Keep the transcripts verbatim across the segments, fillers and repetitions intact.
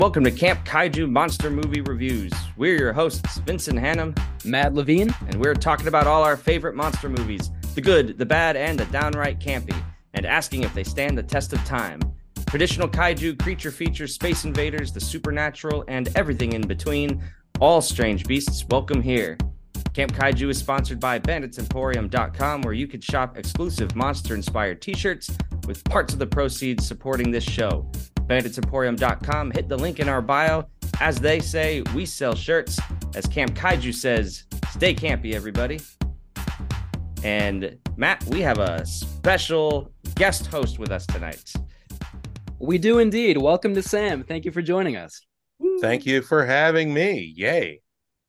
Welcome to Camp Kaiju Monster Movie Reviews. We're your hosts, Vincent Hannum, Matt Levine, and we're talking about all our favorite monster movies, the good, the bad, and the downright campy, and asking if they stand the test of time. Traditional kaiju, creature features, space invaders, the supernatural, and everything in between. All strange beasts, welcome here. Camp Kaiju is sponsored by Bandits Emporium dot com, where you can shop exclusive monster-inspired t-shirts with parts of the proceeds supporting this show. Bandits Emporium dot com, hit the link in our bio. As they say, we sell shirts. As Camp Kaiju says, stay campy, everybody. And Matt, we have a special guest host with us tonight. We do indeed. Welcome to Sam. Thank you for joining us. Thank you for having me. Yay.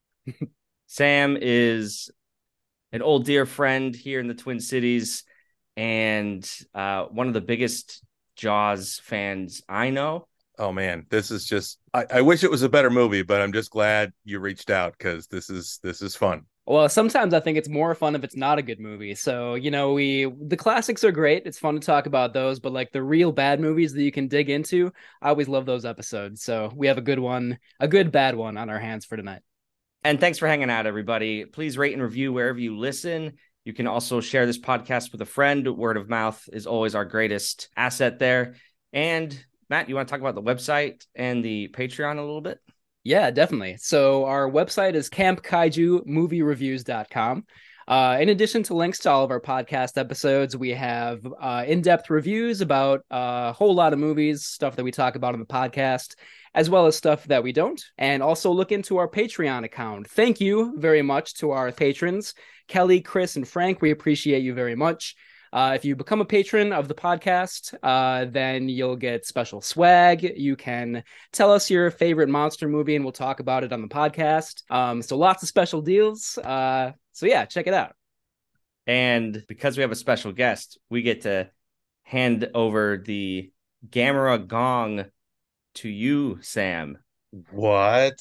Sam is an old dear friend here in the Twin Cities and uh, one of the biggest Jaws fans I know. Oh, man, this is just, I, I wish it was a better movie, but I'm just glad you reached out because this is this is fun. Well, sometimes I think it's more fun if it's not a good movie. So, you know, we the classics are great. It's fun to talk about those, but like the real bad movies that you can dig into, I always love those episodes. So we have a good one, a good bad one on our hands for tonight. And thanks for hanging out, everybody. Please rate and review wherever you listen. You can also share this podcast with a friend. Word of mouth is always our greatest asset there. And Matt, you want to talk about the website and the Patreon a little bit? Yeah, definitely. So our website is camp kaiju movie reviews dot com. Uh, in addition to links to all of our podcast episodes, we have uh, in-depth reviews about a whole lot of movies, stuff that we talk about on the podcast, as well as stuff that we don't. And also look into our Patreon account. Thank you very much to our patrons, Kelly, Chris, and Frank. We appreciate you very much. Uh, if you become a patron of the podcast, uh, then you'll get special swag. You can tell us your favorite monster movie and we'll talk about it on the podcast. Um, so lots of special deals. Uh, so yeah, check it out. And because we have a special guest, we get to hand over the Gamera Gong to you, Sam. What?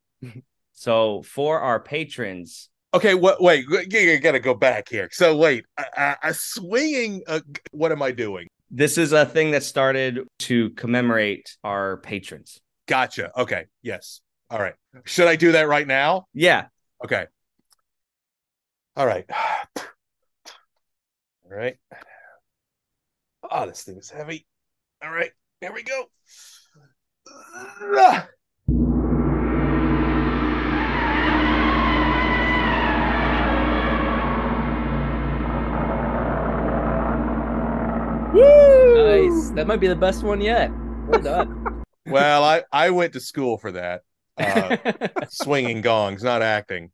So for our patrons... Okay, what? Wait, you gotta go back here. So wait, a, a swinging. Uh, what am I doing? This is a thing that started to commemorate our patrons. Gotcha. Okay. Yes. All right. Should I do that right now? Yeah. Okay. All right. All right. Oh, this thing is heavy. All right. Here we go. Ah. Woo! Nice. That might be the best one yet. Well done. Well, I, I went to school for that. Uh, swinging gongs, not acting.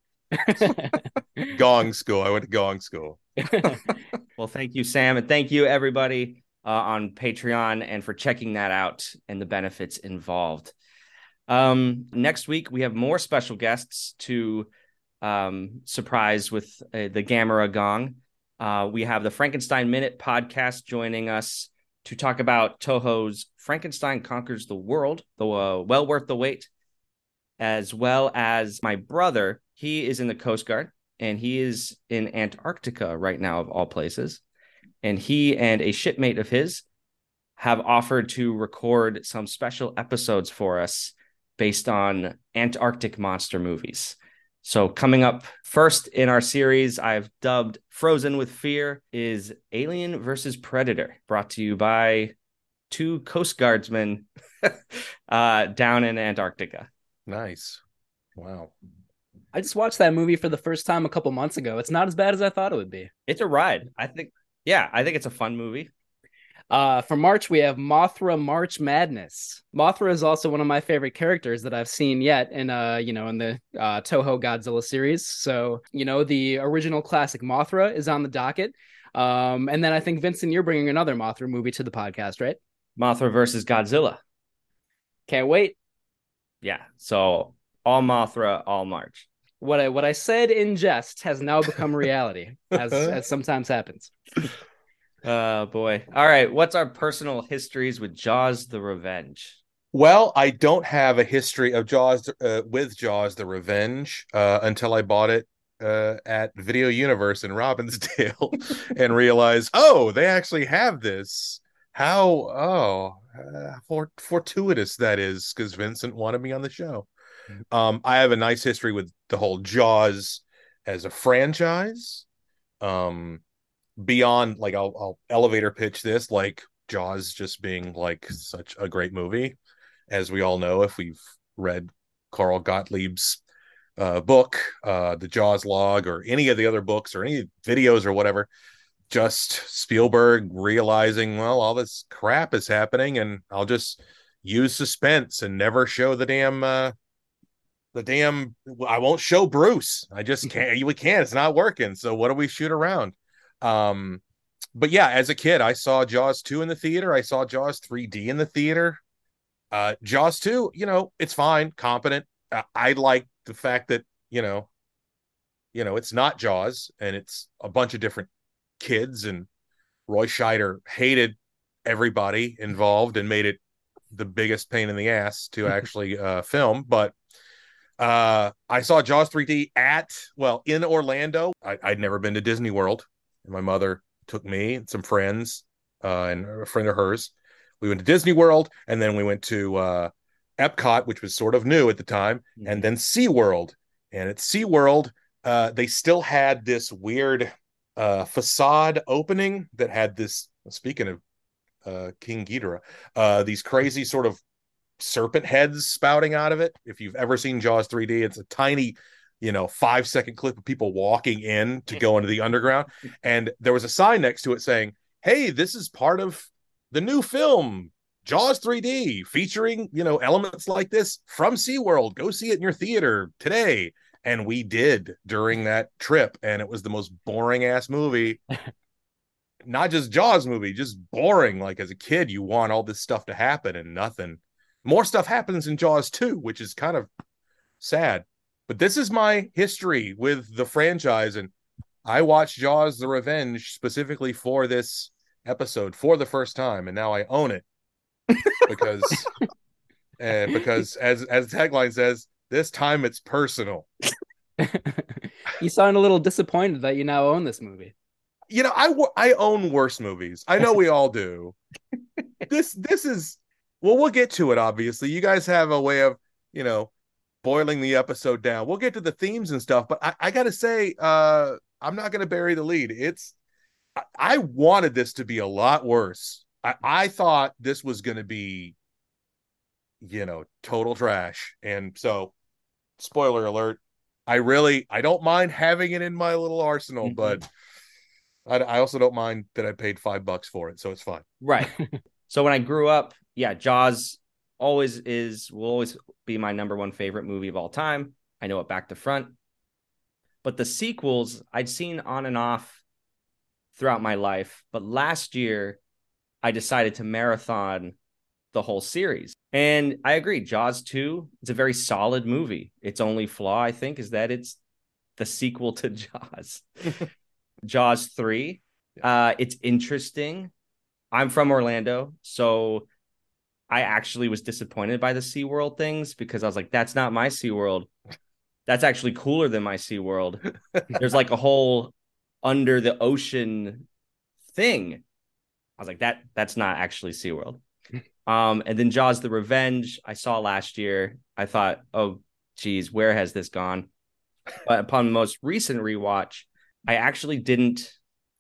Gong school. I went to gong school. Well, thank you, Sam. And thank you, everybody uh, on Patreon and for checking that out and the benefits involved. Um, next week, we have more special guests to um, surprise with uh, the Gamera Gong. Uh, we have the Frankenstein Minute podcast joining us to talk about Toho's Frankenstein Conquers the World, the uh, well worth the wait, as well as my brother. He is in the Coast Guard, and he is in Antarctica right now, of all places. And he and a shipmate of his have offered to record some special episodes for us based on Antarctic monster movies. So coming up first in our series, I've dubbed Frozen with Fear, is Alien versus Predator, brought to you by two Coast Guardsmen uh, down in Antarctica. Nice. Wow. I just watched that movie for the first time a couple months ago. It's not as bad as I thought it would be. It's a ride. I think, yeah, I think it's a fun movie. Uh, for March, we have Mothra March Madness. Mothra is also one of my favorite characters that I've seen yet in, uh, you know, in the uh, Toho Godzilla series. So, you know, the original classic Mothra is on the docket. Um, and then I think, Vincent, you're bringing another Mothra movie to the podcast, right? Mothra versus Godzilla. Can't wait. Yeah. So all Mothra, all March. What I what I said in jest has now become reality, as as sometimes happens. Oh, boy. All right. What's our personal histories with Jaws the Revenge? Well, I don't have a history of Jaws uh, with Jaws the Revenge uh, until I bought it uh, at Video Universe in Robbinsdale and realized, oh, they actually have this how oh uh, for, fortuitous that is, because Vincent wanted me on the show. Um, I have a nice history with the whole Jaws as a franchise. Um, beyond like I'll, I'll elevator pitch this like Jaws just being like such a great movie, as we all know if we've read Carl Gottlieb's uh, book, uh, the Jaws log, or any of the other books or any videos or whatever. Just Spielberg realizing, well, all this crap is happening, and I'll just use suspense and never show the damn uh, the damn. I won't show Bruce. I just can't. We can't. It's not working. So what do we shoot around? Um, but yeah, as a kid, I saw Jaws two in the theater. I saw Jaws three D in the theater. Uh, Jaws two, you know, it's fine, competent. Uh, I like the fact that you know, you know, it's not Jaws, and it's a bunch of different kids, and Roy Scheider hated everybody involved and made it the biggest pain in the ass to actually uh, film. But uh, I saw Jaws three D at, well, in Orlando. I, I'd never been to Disney World, and my mother took me and some friends uh, and a friend of hers. We went to Disney World, and then we went to uh, Epcot, which was sort of new at the time, mm-hmm. and then SeaWorld. And at SeaWorld, uh, they still had this weird uh, facade opening that had this, speaking of uh, King Ghidorah, uh, these crazy sort of serpent heads spouting out of it. If you've ever seen Jaws three D, it's a tiny, you know, five second clip of people walking in to go into the underground. And there was a sign next to it saying, hey, this is part of the new film, Jaws three D, featuring, you know, elements like this from SeaWorld. Go see it in your theater today. And we did during that trip. And it was the most boring ass movie. Not just Jaws movie, just boring. Like as a kid, you want all this stuff to happen and nothing. More stuff happens in Jaws two, which is kind of sad. But this is my history with the franchise. And I watched Jaws the Revenge specifically for this episode for the first time. And now I own it because, uh, because as, as the tagline says, this time it's personal. You sound a little disappointed that you now own this movie. You know, I, I own worse movies. I know we all do. This, this is, well, we'll get to it, obviously. You guys have a way of, you know, boiling the episode down. We'll get to the themes and stuff, but I, I got to say, uh, I'm not going to bury the lead. It's, I, I wanted this to be a lot worse. I, I thought this was going to be, you know, total trash. And so, spoiler alert, I really, I don't mind having it in my little arsenal, mm-hmm. but I, I also don't mind that I paid five bucks for it. So it's fine. Right. So when I grew up, yeah, Jaws always is, will always be my number one favorite movie of all time. I know it back to front. But the sequels I'd seen on and off throughout my life. But last year, I decided to marathon the whole series. And I agree, Jaws two, it's a very solid movie. Its only flaw, I think, is that it's the sequel to Jaws. Jaws three, uh, it's interesting. I'm from Orlando, so I actually was disappointed by the SeaWorld things because I was like, that's not my SeaWorld. That's actually cooler than my SeaWorld. There's like a whole under the ocean thing. I was like, that that's not actually SeaWorld. Um, and then Jaws the Revenge, I saw last year. I thought, oh, geez, where has this gone? But upon the most recent rewatch, I actually didn't,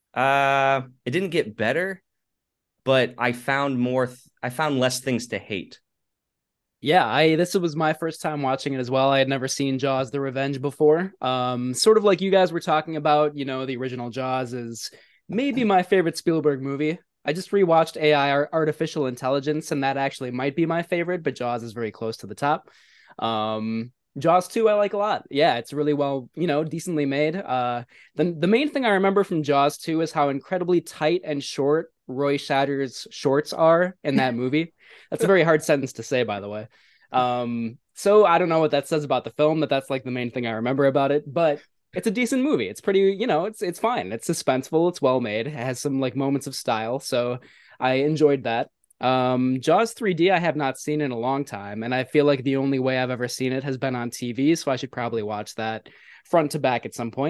uh, it didn't get better, but I found more, th- I found less things to hate. Yeah, I this was my first time watching it as well. I had never seen Jaws the Revenge before. Um, sort of like you guys were talking about, you know, the original Jaws is maybe my favorite Spielberg movie. I just rewatched A I, Artificial Intelligence, and that actually might be my favorite, but Jaws is very close to the top. Um, Jaws two, I like a lot. Yeah, it's really well, you know, decently made. Uh, the, the main thing I remember from Jaws two is how incredibly tight and short Roy Scheider's shorts are in that movie. That's a very hard sentence to say, by the way. Um, so I don't know what that says about the film, but that's like the main thing I remember about it. But it's a decent movie. It's pretty, you know, it's it's fine. It's suspenseful. It's well made. It has some like moments of style. So I enjoyed that. Um, Jaws three D I have not seen in a long time, and I feel like the only way I've ever seen it has been on T V. So I should probably watch that front to back at some point.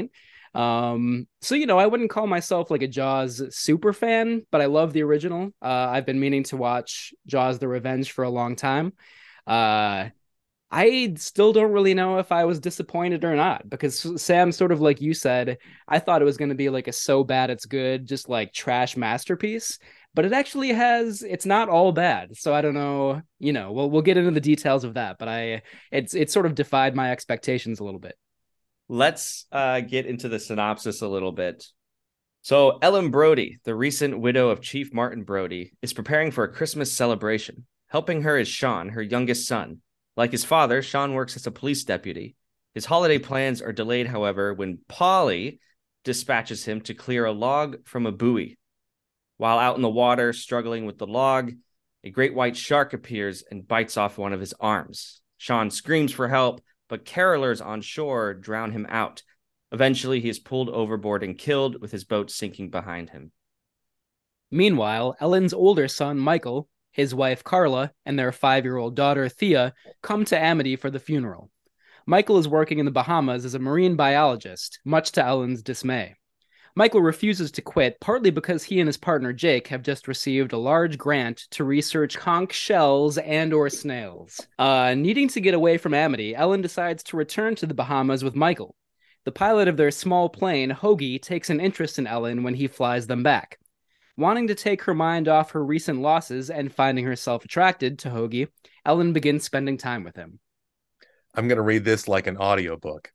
Um, so you know, I wouldn't call myself like a Jaws super fan, but I love the original. Uh, I've been meaning to watch Jaws: The Revenge for a long time. Uh, I still don't really know if I was disappointed or not because Sam, sort of like you said, I thought it was going to be like a so bad it's good, just like trash masterpiece. But it actually has, it's not all bad. So I don't know, you know, we'll we'll get into the details of that, but I it's it sort of defied my expectations a little bit. Let's uh, get into the synopsis a little bit. So, Ellen Brody, the recent widow of Chief Martin Brody, is preparing for a Christmas celebration. Helping her is Sean, her youngest son. Like his father, Sean works as a police deputy. His holiday plans are delayed, however, when Polly dispatches him to clear a log from a buoy. While out in the water, struggling with the log, a great white shark appears and bites off one of his arms. Sean screams for help, but carolers on shore drown him out. Eventually, he is pulled overboard and killed, with his boat sinking behind him. Meanwhile, Ellen's older son, Michael, his wife, Carla, and their five-year-old daughter, Thea, come to Amity for the funeral. Michael is working in the Bahamas as a marine biologist, much to Ellen's dismay. Michael refuses to quit, partly because he and his partner, Jake, have just received a large grant to research conch shells and or snails. Uh, needing to get away from Amity, Ellen decides to return to the Bahamas with Michael. The pilot of their small plane, Hoagie, takes an interest in Ellen when he flies them back. Wanting to take her mind off her recent losses and finding herself attracted to Hoagie, Ellen begins spending time with him. I'm going to read this like an audiobook.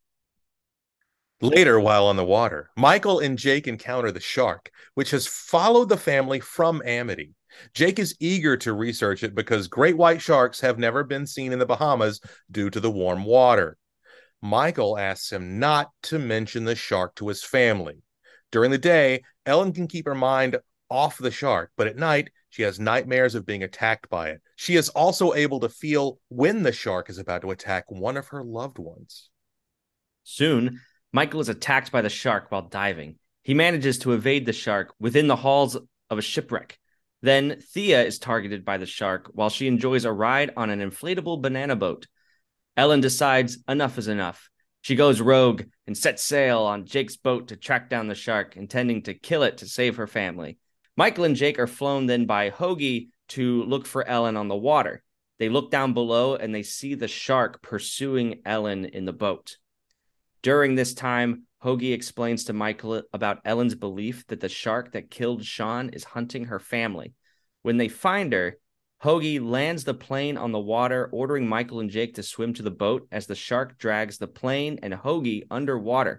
Later, while on the water, Michael and Jake encounter the shark, which has followed the family from Amity. Jake is eager to research it because great white sharks have never been seen in the Bahamas due to the warm water. Michael asks him not to mention the shark to his family. During the day, Ellen can keep her mind off the shark, but at night, she has nightmares of being attacked by it. She is also able to feel when the shark is about to attack one of her loved ones. Soon, Michael is attacked by the shark while diving. He manages to evade the shark within the halls of a shipwreck. Then Thea is targeted by the shark while she enjoys a ride on an inflatable banana boat. Ellen decides enough is enough. She goes rogue and sets sail on Jake's boat to track down the shark, intending to kill it to save her family. Michael and Jake are flown then by Hoagie to look for Ellen on the water. They look down below and they see the shark pursuing Ellen in the boat. During this time, Hoagie explains to Michael about Ellen's belief that the shark that killed Sean is hunting her family. When they find her, Hoagie lands the plane on the water, ordering Michael and Jake to swim to the boat as the shark drags the plane and Hoagie underwater.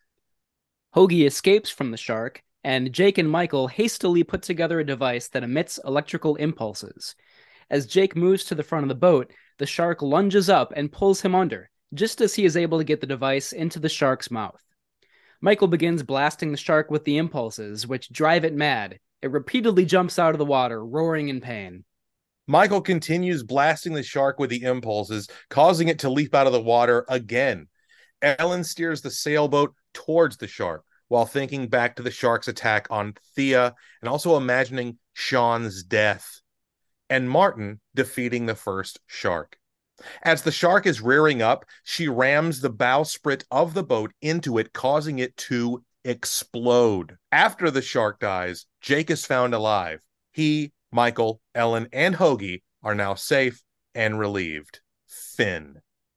Hoagie escapes from the shark, and Jake and Michael hastily put together a device that emits electrical impulses. As Jake moves to the front of the boat, the shark lunges up and pulls him under, just as he is able to get the device into the shark's mouth. Michael begins blasting the shark with the impulses, which drive it mad. It repeatedly jumps out of the water, roaring in pain. Michael continues blasting the shark with the impulses, causing it to leap out of the water again. Ellen steers the sailboat towards the shark, while thinking back to the shark's attack on Thea and also imagining Sean's death and Martin defeating the first shark. As the shark is rearing up, she rams the bowsprit of the boat into it, causing it to explode. After the shark dies, Jake is found alive. He, Michael, Ellen, and Hoagie are now safe and relieved. Finn.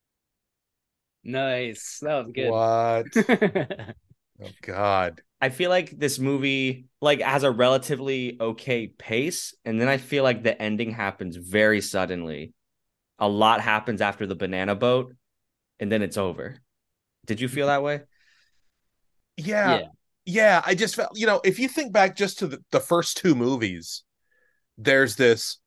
Nice. That was good. What? Oh, God. I feel like this movie like has a relatively okay pace, and then I feel like the ending happens very suddenly. A lot happens after the banana boat, and then it's over. Did you feel that way? Yeah. Yeah. Yeah, I just felt, you know, if you think back just to the, the first two movies, there's this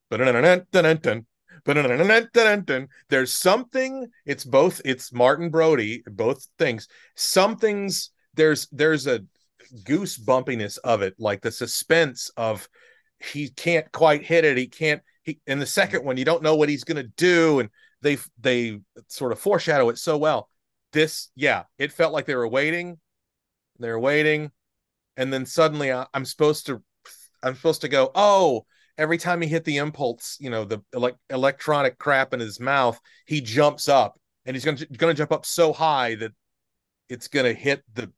there's something, it's both, it's Martin Brody, both things. Something's there's there's a goose bumpiness of it, like the suspense of he can't quite hit it, he can't he in the second one you don't know what he's gonna do, and they they sort of foreshadow it so well. This, yeah, it felt like they were waiting, they were waiting, and then suddenly I, I'm supposed to I'm supposed to go, oh, every time he hit the impulse, you know, the ele- electronic crap in his mouth, he jumps up, and he's gonna gonna jump up so high that it's gonna hit the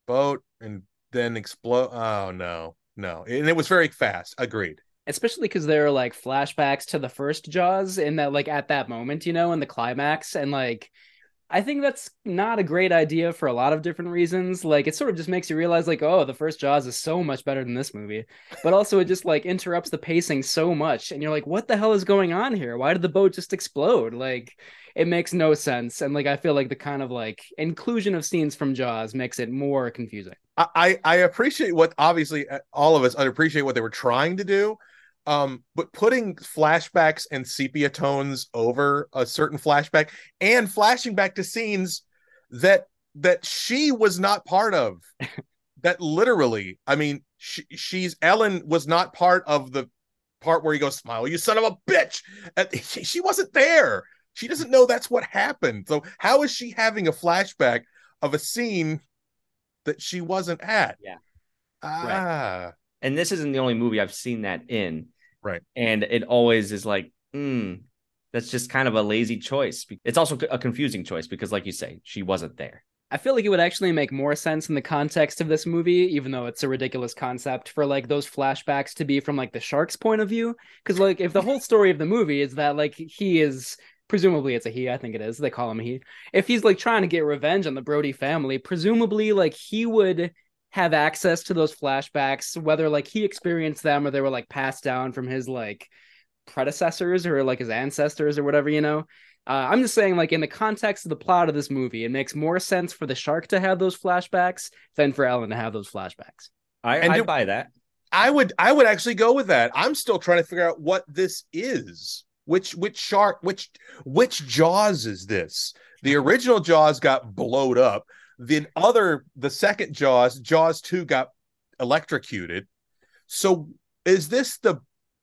boat and then explode. Oh no, no. And it was very fast. Agreed. Especially because there are like flashbacks to the first Jaws in that, like at that moment, you know, in the climax. And like, I think that's not a great idea for a lot of different reasons. Like, it sort of just makes you realize, like, oh, the first Jaws is so much better than this movie. But also, it just like interrupts the pacing so much. And you're like, what the hell is going on here? Why did the boat just explode? Like, it makes no sense. And like, I feel like the kind of like inclusion of scenes from Jaws makes it more confusing. I, I appreciate what, obviously all of us appreciate what they were trying to do. Um, but putting flashbacks and sepia tones over a certain flashback and flashing back to scenes that that she was not part of, that literally, I mean, she, she's Ellen was not part of the part where he goes, "Smile, you son of a bitch." She, she wasn't there. She doesn't know that's what happened. So how is she having a flashback of a scene that she wasn't at? Yeah. Ah. Right. And this isn't the only movie I've seen that in. Right. And it always is like, mm, that's just kind of a lazy choice. It's also a confusing choice because, like you say, she wasn't there. I feel like it would actually make more sense in the context of this movie, even though it's a ridiculous concept, for like those flashbacks to be from like the shark's point of view. Because like if the whole story of the movie is that like he is, presumably it's a he, I think it is, they call him a he. If he's like trying to get revenge on the Brody family, presumably like he would have access to those flashbacks, whether like he experienced them or they were like passed down from his like predecessors or like his ancestors or whatever, you know. uh, I'm just saying, like, in the context of the plot of this movie, it makes more sense for the shark to have those flashbacks than for Ellen to have those flashbacks. I, I buy that. I would I would actually go with that. I'm still trying to figure out what this is. Which which shark, which which Jaws is this? The original Jaws got blowed up. The other, the second Jaws, Jaws two, got electrocuted. So is this the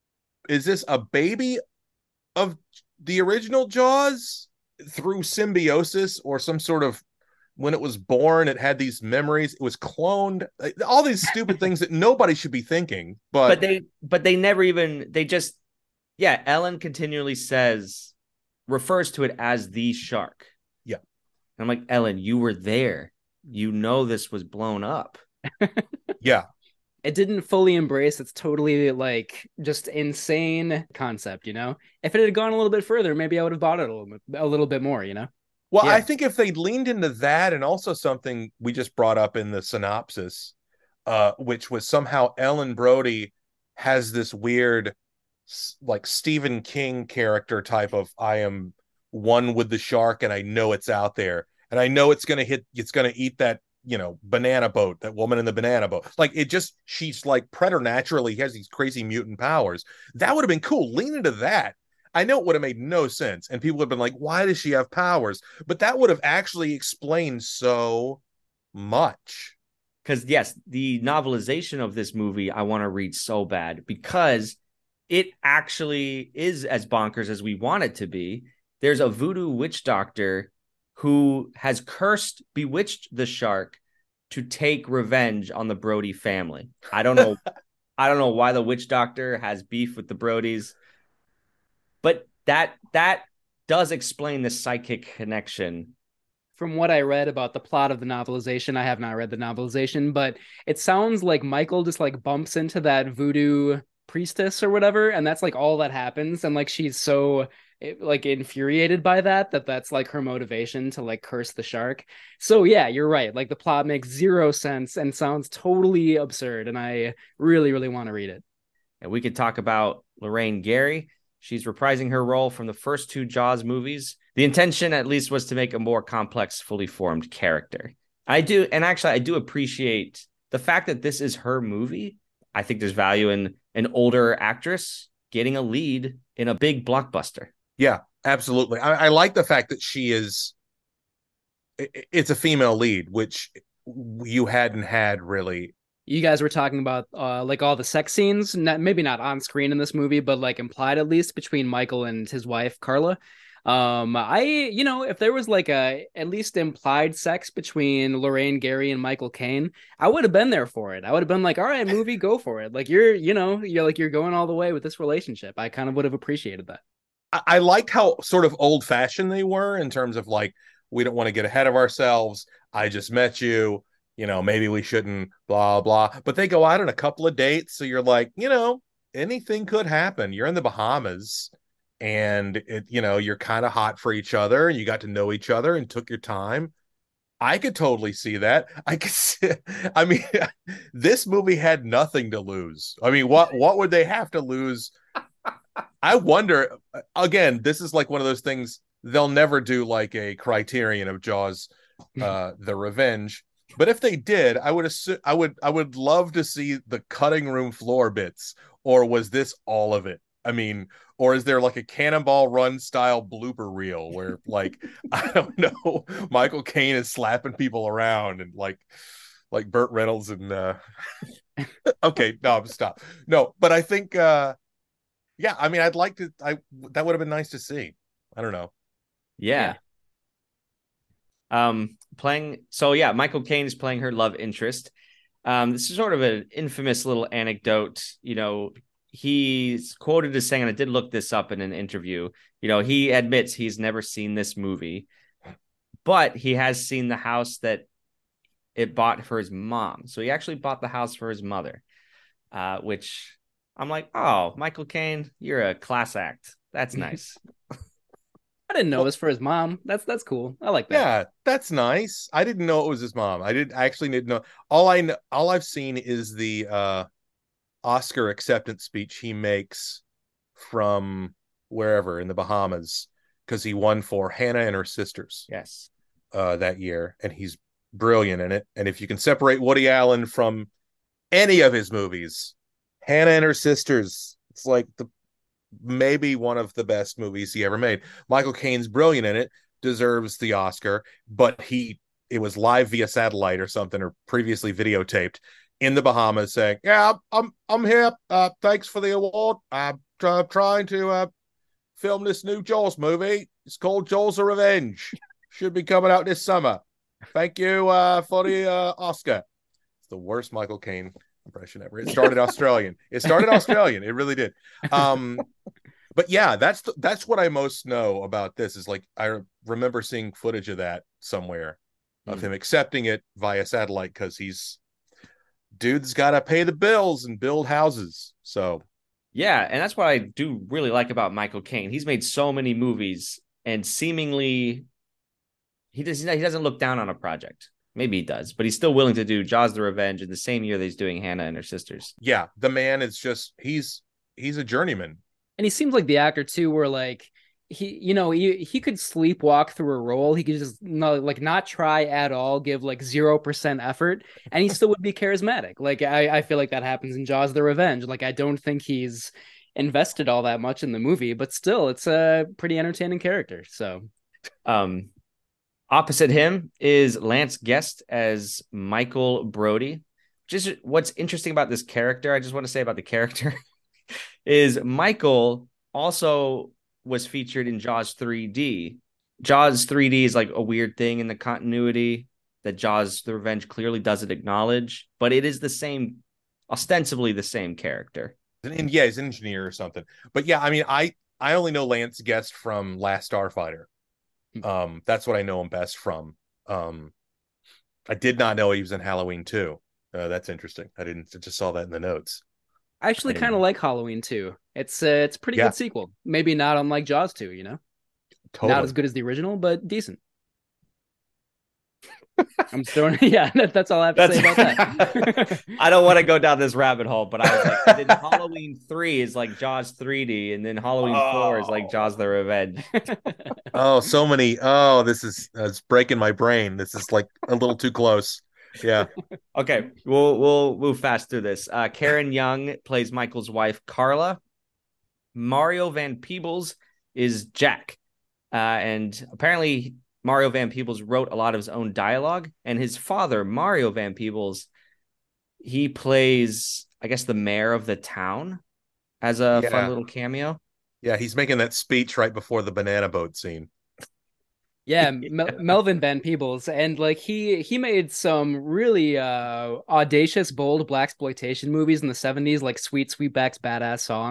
is this a baby of the original Jaws through symbiosis, or some sort of, when it was born, it had these memories, it was cloned, all these stupid things that nobody should be thinking. But but they but they never even, they just, yeah, Ellen continually says, refers to it as the shark. Yeah. And I'm like, Ellen, you were there. You know this was blown up. Yeah. It didn't fully embrace its totally like just insane concept, you know? If it had gone a little bit further, maybe I would have bought it a little bit, a little bit more, you know? Well, Yeah. I think if they leaned into that, and also something we just brought up in the synopsis, uh, which was somehow Ellen Brody has this weird, like Stephen King character type of, I am one with the shark and I know it's out there and I know it's going to hit, it's going to eat that, you know, banana boat, that woman in the banana boat. Like, it just, she's like preternaturally has these crazy mutant powers. That would have been cool. Lean into that. I know it would have made no sense, and people would have been like, why does she have powers? But that would have actually explained so much. Because, yes, the novelization of this movie, I want to read so bad, because it actually is as bonkers as we want it to be. There's a voodoo witch doctor who has cursed, bewitched the shark to take revenge on the Brody family. I don't know. I don't know why the witch doctor has beef with the Brodys. But that that does explain the psychic connection. From what I read about the plot of the novelization, I have not read the novelization, but it sounds like Michael just like bumps into that voodoo priestess or whatever, and that's like all that happens, and like she's so like infuriated by that that that's like her motivation to like curse the shark. So yeah, you're right. Like the plot makes zero sense and sounds totally absurd, and I really, really want to read it. And we could talk about Lorraine Gary. She's reprising her role from the first two Jaws movies. The intention, at least, was to make a more complex, fully formed character. I do, and actually, I do appreciate the fact that this is her movie. I think there's value in an older actress getting a lead in a big blockbuster. Yeah, absolutely. I, I like the fact that she is, it, it's a female lead, which you hadn't had really. You guys were talking about uh, like all the sex scenes, not, maybe not on screen in this movie, but like implied at least between Michael and his wife, Carla. Um, I, you know, if there was like a at least implied sex between Lorraine Gary and Michael Caine, I would have been there for it. I would have been like, all right, movie, go for it. Like you're, you know, you're like, you're going all the way with this relationship. I kind of would have appreciated that. I, I liked how sort of old fashioned they were in terms of like, we don't want to get ahead of ourselves. I just met you. you know, maybe we shouldn't, blah, blah. But they go out on a couple of dates. So you're like, you know, anything could happen. You're in the Bahamas and, it, you know, you're kind of hot for each other and you got to know each other and took your time. I could totally see that. I could see, I mean, this movie had nothing to lose. I mean, what, what would they have to lose? I wonder, again, this is like one of those things they'll never do like a Criterion of Jaws, uh, The Revenge. But if they did, I would assume I would I would love to see the cutting room floor bits, or was this all of it? I mean, or is there like a Cannonball Run style blooper reel where like I don't know, Michael Caine is slapping people around and like like Burt Reynolds and uh okay, no, stop. No, but I think uh yeah, I mean I'd like to I that would have been nice to see. I don't know. Yeah. Um, playing so yeah, Michael Caine is playing her love interest. Um, this is sort of an infamous little anecdote. You know, he's quoted as saying, and I did look this up in an interview. You know, he admits he's never seen this movie, but he has seen the house that it bought for his mom. So he actually bought the house for his mother, uh, which I'm like, oh, Michael Caine, you're a class act. That's nice. I didn't know well, it was for his mom. That's that's cool. I like that. Yeah, that's nice. I didn't know it was his mom. I did I actually didn't know. All I know, all I've seen is the uh, Oscar acceptance speech he makes from wherever in the Bahamas because he won for Hannah and Her Sisters. Yes, uh, that year, and he's brilliant in it. And if you can separate Woody Allen from any of his movies, Hannah and Her Sisters, it's like the maybe one of the best movies he ever made. Michael Caine's brilliant in it, deserves the Oscar, but he it was live via satellite or something, or previously videotaped in the Bahamas, saying, "Yeah, I'm I'm here. Uh, thanks for the award. I'm try, trying to uh, film this new Jaws movie. It's called Jaws: The Revenge. Should be coming out this summer. Thank you uh, for the uh, Oscar." It's the worst Michael Caine impression ever. It started Australian. It started Australian. It really did. Um, but yeah, that's the, that's what I most know about this. Is like I remember seeing footage of that somewhere, of mm. him accepting it via satellite because he's dude's got to pay the bills and build houses. So yeah, and that's what I do really like about Michael Caine. He's made so many movies, and seemingly he does he doesn't look down on a project. Maybe he does, but he's still willing to do Jaws: The Revenge in the same year that he's doing Hannah and Her Sisters. Yeah, the man is just he's he's a journeyman. And he seems like the actor too, where like he, you know, he, he could sleepwalk through a role. He could just no, like not try at all, give like zero percent effort, and he still would be charismatic. Like I, I feel like that happens in Jaws: The Revenge. Like I don't think he's invested all that much in the movie, but still, it's a pretty entertaining character. So, um. Opposite him is Lance Guest as Michael Brody. Just what's interesting about this character, I just want to say about the character, is Michael also was featured in Jaws three D. Jaws three D is like a weird thing in the continuity that Jaws: The Revenge clearly doesn't acknowledge, but it is the same, ostensibly the same character. And yeah, he's an engineer or something. But yeah, I mean, I, I only know Lance Guest from Last Starfighter. Um, that's what I know him best from. Um, I did not know he was in Halloween two. Uh, that's interesting. I didn't I just saw that in the notes. I actually kind of like Halloween two. It's uh, it's a pretty yeah. good sequel. Maybe not unlike Jaws two, you know, totally. Not as good as the original, but decent. I'm just throwing. Yeah, that, that's all I have to that's... say about that. I don't want to go down this rabbit hole, but I was like, then Halloween three is like Jaws three D, and then Halloween oh. four is like Jaws: The Revenge. Oh, so many. Oh, this is uh, it's breaking my brain. This is like a little too close. Yeah. Okay, we'll we'll move fast through this. Uh, Karen Young plays Michael's wife, Carla. Mario Van Peebles is Jack, uh, and apparently Mario Van Peebles wrote a lot of his own dialogue, and his father, Mario Van Peebles, he plays, I guess, the mayor of the town as a yeah. fun little cameo. Yeah, he's making that speech right before the banana boat scene. Yeah, Mel- Melvin Van Peebles, and like he he made some really uh, audacious, bold blaxploitation movies in the seventies, like Sweet Sweetback's Badass Song.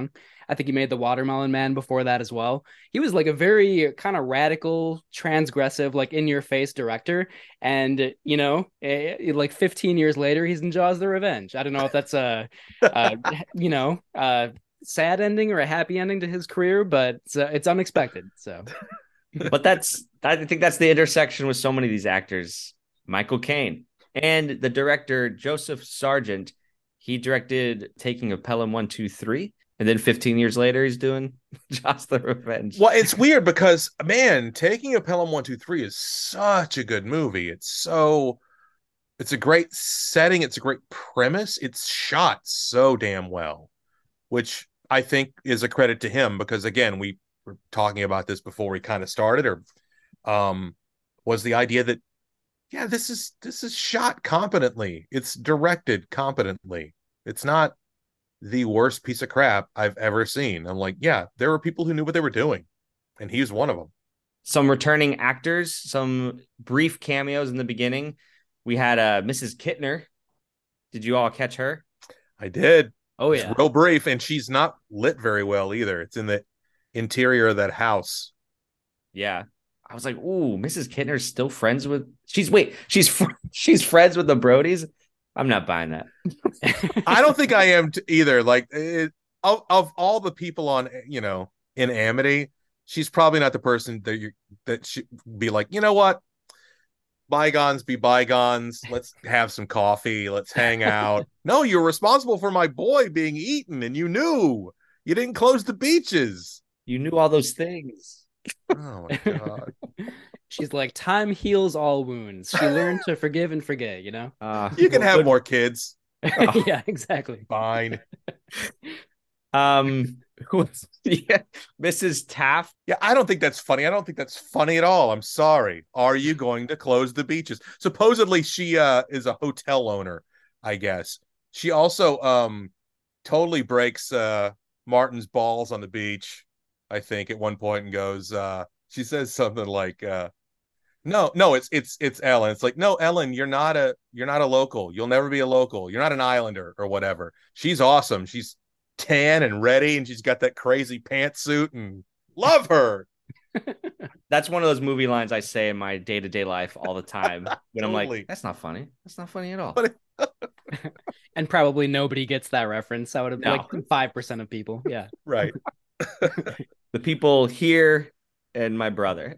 I think he made The Watermelon Man before that as well. He was like a very kind of radical, transgressive, like in your face director. And, you know, eh, like fifteen years later, he's in Jaws the Revenge. I don't know if that's a, uh, you know, uh, sad ending or a happy ending to his career, but it's, uh, it's unexpected. So, but that's, I think that's the intersection with so many of these actors. Michael Caine and the director, Joseph Sargent. He directed Taking of Pelham one two three, and then fifteen years later, he's doing Jaws the Revenge. Well, it's weird because, man, Taking of Pelham one two three is such a good movie. It's so, it's a great setting. It's a great premise. It's shot so damn well, which I think is a credit to him because, again, we were talking about this before we kind of started, or um, was the idea that, yeah, this is this is shot competently. It's directed competently. It's not the worst piece of crap I've ever seen. I'm like, yeah, there were people who knew what they were doing, and he's one of them. Some returning actors, some brief cameos in the beginning. We had uh, Missus Kittner. Did you all catch her? I did. oh It's yeah, real brief, and she's not lit very well either. It's in the interior of that house. Yeah. I was like, ooh, Missus Kittner's still friends with. She's wait, she's fr- she's friends with the Brodies. I'm not buying that. I don't think I am t- either. Like, it, of of all the people on, you know, in Amity, she's probably not the person that you that should be like, you know what, bygones be bygones. Let's have some coffee. Let's hang out. No, you're responsible for my boy being eaten, and you knew you didn't close the beaches. You knew all those things. Oh my god. she's like, time heals all wounds. She learned to forgive and forget. You know. Uh, You can have what- more kids. Yeah, exactly. Fine. Um, who was- yeah, Missus Taft. Yeah, I don't think that's funny. I don't think that's funny at all. I'm sorry. Are you going to close the beaches? Supposedly she uh is a hotel owner, I guess. She also um totally breaks uh Martin's balls on the beach, I think, at one point, and goes, uh she says something like, uh no, no, it's it's it's Ellen. It's like, no, Ellen, you're not a you're not a local. You'll never be a local. You're not an islander or whatever. She's awesome. She's tan and ready, and she's got that crazy pantsuit, and love her. That's one of those movie lines I say in my day to day life all the time. When I'm Totally. like, that's not funny. That's not funny at all. But And probably nobody gets that reference. I would have No. like five percent of people. Yeah. Right. The people here and my brother.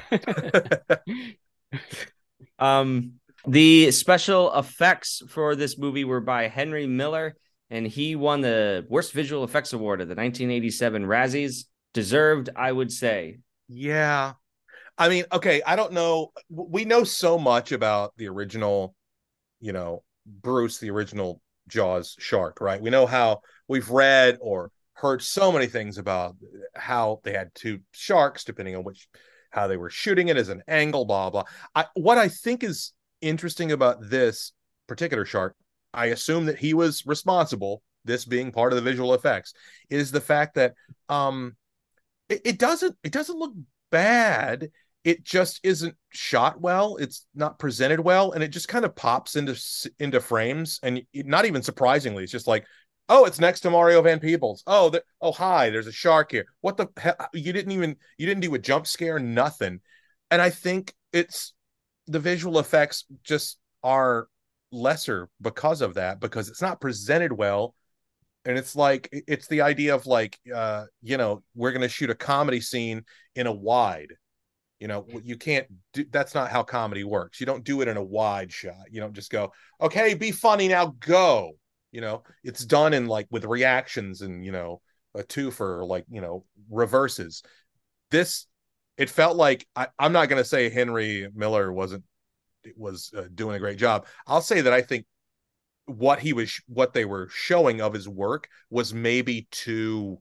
Um, the special effects for this movie were by Henry Miller, and he won the Worst Visual Effects Award at the nineteen eighty-seven Razzies. Deserved, I would say. Yeah. I mean, okay, I don't know. We know so much about the original, you know, Bruce, the original Jaws shark, right? We know how we've read or heard so many things about how they had two sharks, depending on which, how they were shooting it as an angle, blah, blah. I, what I think is interesting about this particular shark, I assume that he was responsible, this being part of the visual effects, is the fact that um, it, it doesn't, it doesn't look bad. It just isn't shot well. It's not presented well, and it just kind of pops into into frames. And not even surprisingly, it's just like, oh, it's next to Mario Van Peebles. Oh, the, oh, hi, there's a shark here. What the hell? You didn't even you didn't do a jump scare, nothing. And I think it's the visual effects just are lesser because of that, because it's not presented well. And it's like, it's the idea of like, uh, you know, we're going to shoot a comedy scene in a wide. You know, you can't do, that's not how comedy works. You don't do it in a wide shot. You don't just go, okay, be funny, now go. You know, it's done in like with reactions and, you know, a two for like, you know, reverses. This, it felt like, I, I'm not going to say Henry Miller wasn't, was uh, doing a great job. I'll say that I think what he was, what they were showing of his work was maybe too,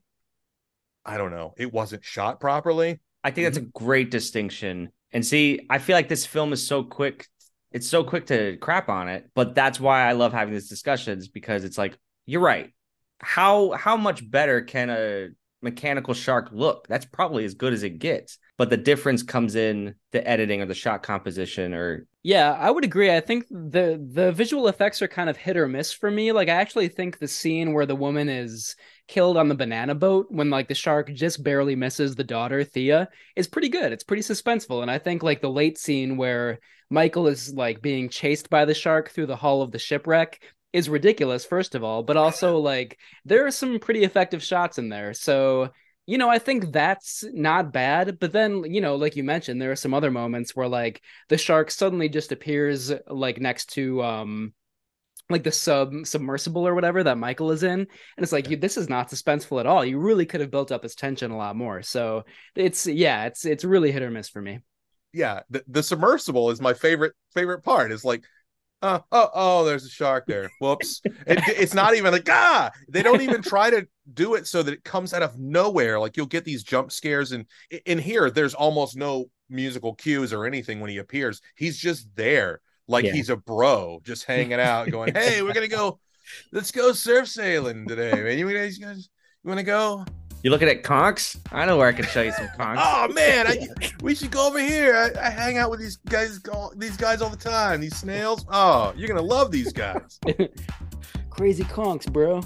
I don't know, it wasn't shot properly. I think that's a great distinction. And see, I feel like this film is so quick. It's so quick to crap on it, but that's why I love having these discussions, because it's like, you're right. How how much better can a mechanical shark look? That's probably as good as it gets. But the difference comes in the editing or the shot composition or Yeah, I would agree. I think the the visual effects are kind of hit or miss for me. Like, I actually think the scene where the woman is killed on the banana boat when like the shark just barely misses the daughter Thea is pretty good. It's pretty suspenseful, and I think like the late scene where Michael is like being chased by the shark through the hull of the shipwreck is ridiculous, first of all, but also like there are some pretty effective shots in there. So, you know, I think that's not bad. But then, you know, like you mentioned, there are some other moments where like the shark suddenly just appears like next to um like the sub submersible or whatever that Michael is in. And it's like, you, this is not suspenseful at all. You really could have built up this tension a lot more. So it's, yeah, it's, it's really hit or miss for me. Yeah. The, the submersible is my favorite, favorite part. Is like, uh, oh, oh, there's a shark there. Whoops. It, it's not even like, ah, they don't even try to do it so that it comes out of nowhere. Like you'll get these jump scares. And in here, there's almost no musical cues or anything when he appears. He's just there. Like yeah. he's a bro just hanging out going, hey, we're going to go, let's go surf sailing today, man. You guys, you, guys, you want to go? You looking at conchs? I know where I can show you some conchs. Oh, man, I, we should go over here. I, I hang out with these guys these guys all the time. These snails. Oh, you're going to love these guys. Crazy conchs, bro.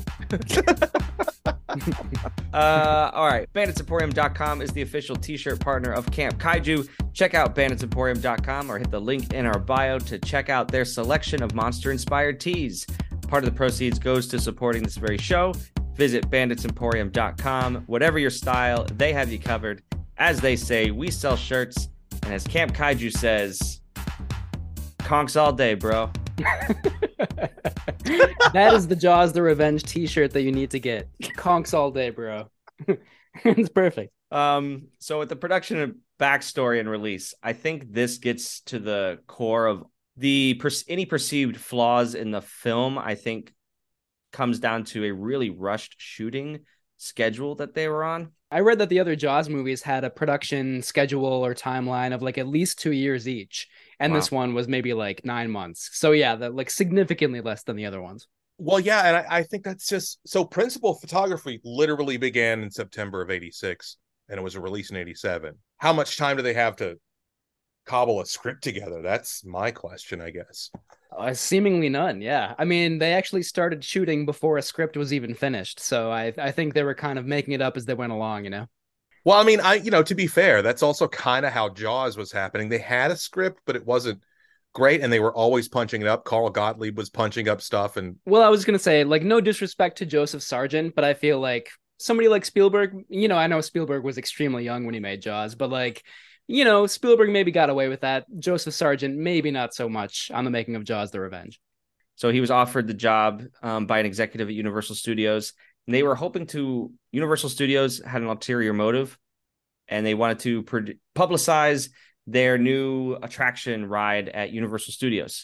uh, all right. bandits emporium dot com is the official t-shirt partner of Camp Kaiju. Check out bandits emporium dot com or hit the link in our bio to check out their selection of monster-inspired tees. Part of the proceeds goes to supporting this very show. Visit bandits emporium dot com. Whatever your style, they have you covered. As they say, we sell shirts. And as Camp Kaiju says, conchs all day, bro. That is the Jaws the Revenge t-shirt that you need to get. Conchs all day, bro. It's perfect. Um, so with the production of backstory and release, I think this gets to the core of the per- any perceived flaws in the film. I think comes down to a really rushed shooting schedule that they were on. I read that the other Jaws movies had a production schedule or timeline of like at least two years each. And wow. This one was maybe like nine months. So yeah, that like significantly less than the other ones. Well, yeah. And I, I think that's just, so principal photography literally began in September of eighty-six and it was a release in eighty-seven. How much time do they have to cobble a script together? That's my question, I guess. Uh, seemingly none. Yeah. I mean, they actually started shooting before a script was even finished. So I, I think they were kind of making it up as they went along, you know? Well, I mean, I, you know, to be fair, that's also kind of how Jaws was happening. They had a script, but it wasn't great. And they were always punching it up. Carl Gottlieb was punching up stuff. And well, I was going to say, like, no disrespect to Joseph Sargent, but I feel like somebody like Spielberg, you know, I know Spielberg was extremely young when he made Jaws, but like, you know, Spielberg maybe got away with that. Joseph Sargent, maybe not so much on the making of Jaws the Revenge. So he was offered the job um, by an executive at Universal Studios. And they were hoping to, Universal Studios had an ulterior motive, and they wanted to pro- publicize their new attraction ride at Universal Studios,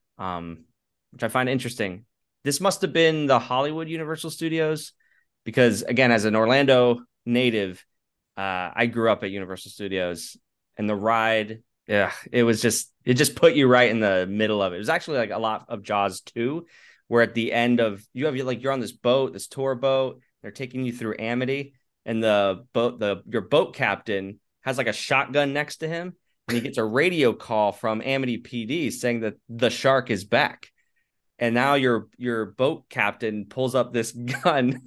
um, which I find interesting. This must have been the Hollywood Universal Studios, because, again, as an Orlando native, uh, I grew up at Universal Studios, and the ride, yeah, it was just, it just put you right in the middle of it. It was actually like a lot of Jaws two, where at the end of, you have, like, you're on this boat, this tour boat, they're taking you through Amity, and the boat, the your boat captain has like a shotgun next to him, and he gets a radio call from Amity P D saying that the shark is back. And now your your boat captain pulls up this gun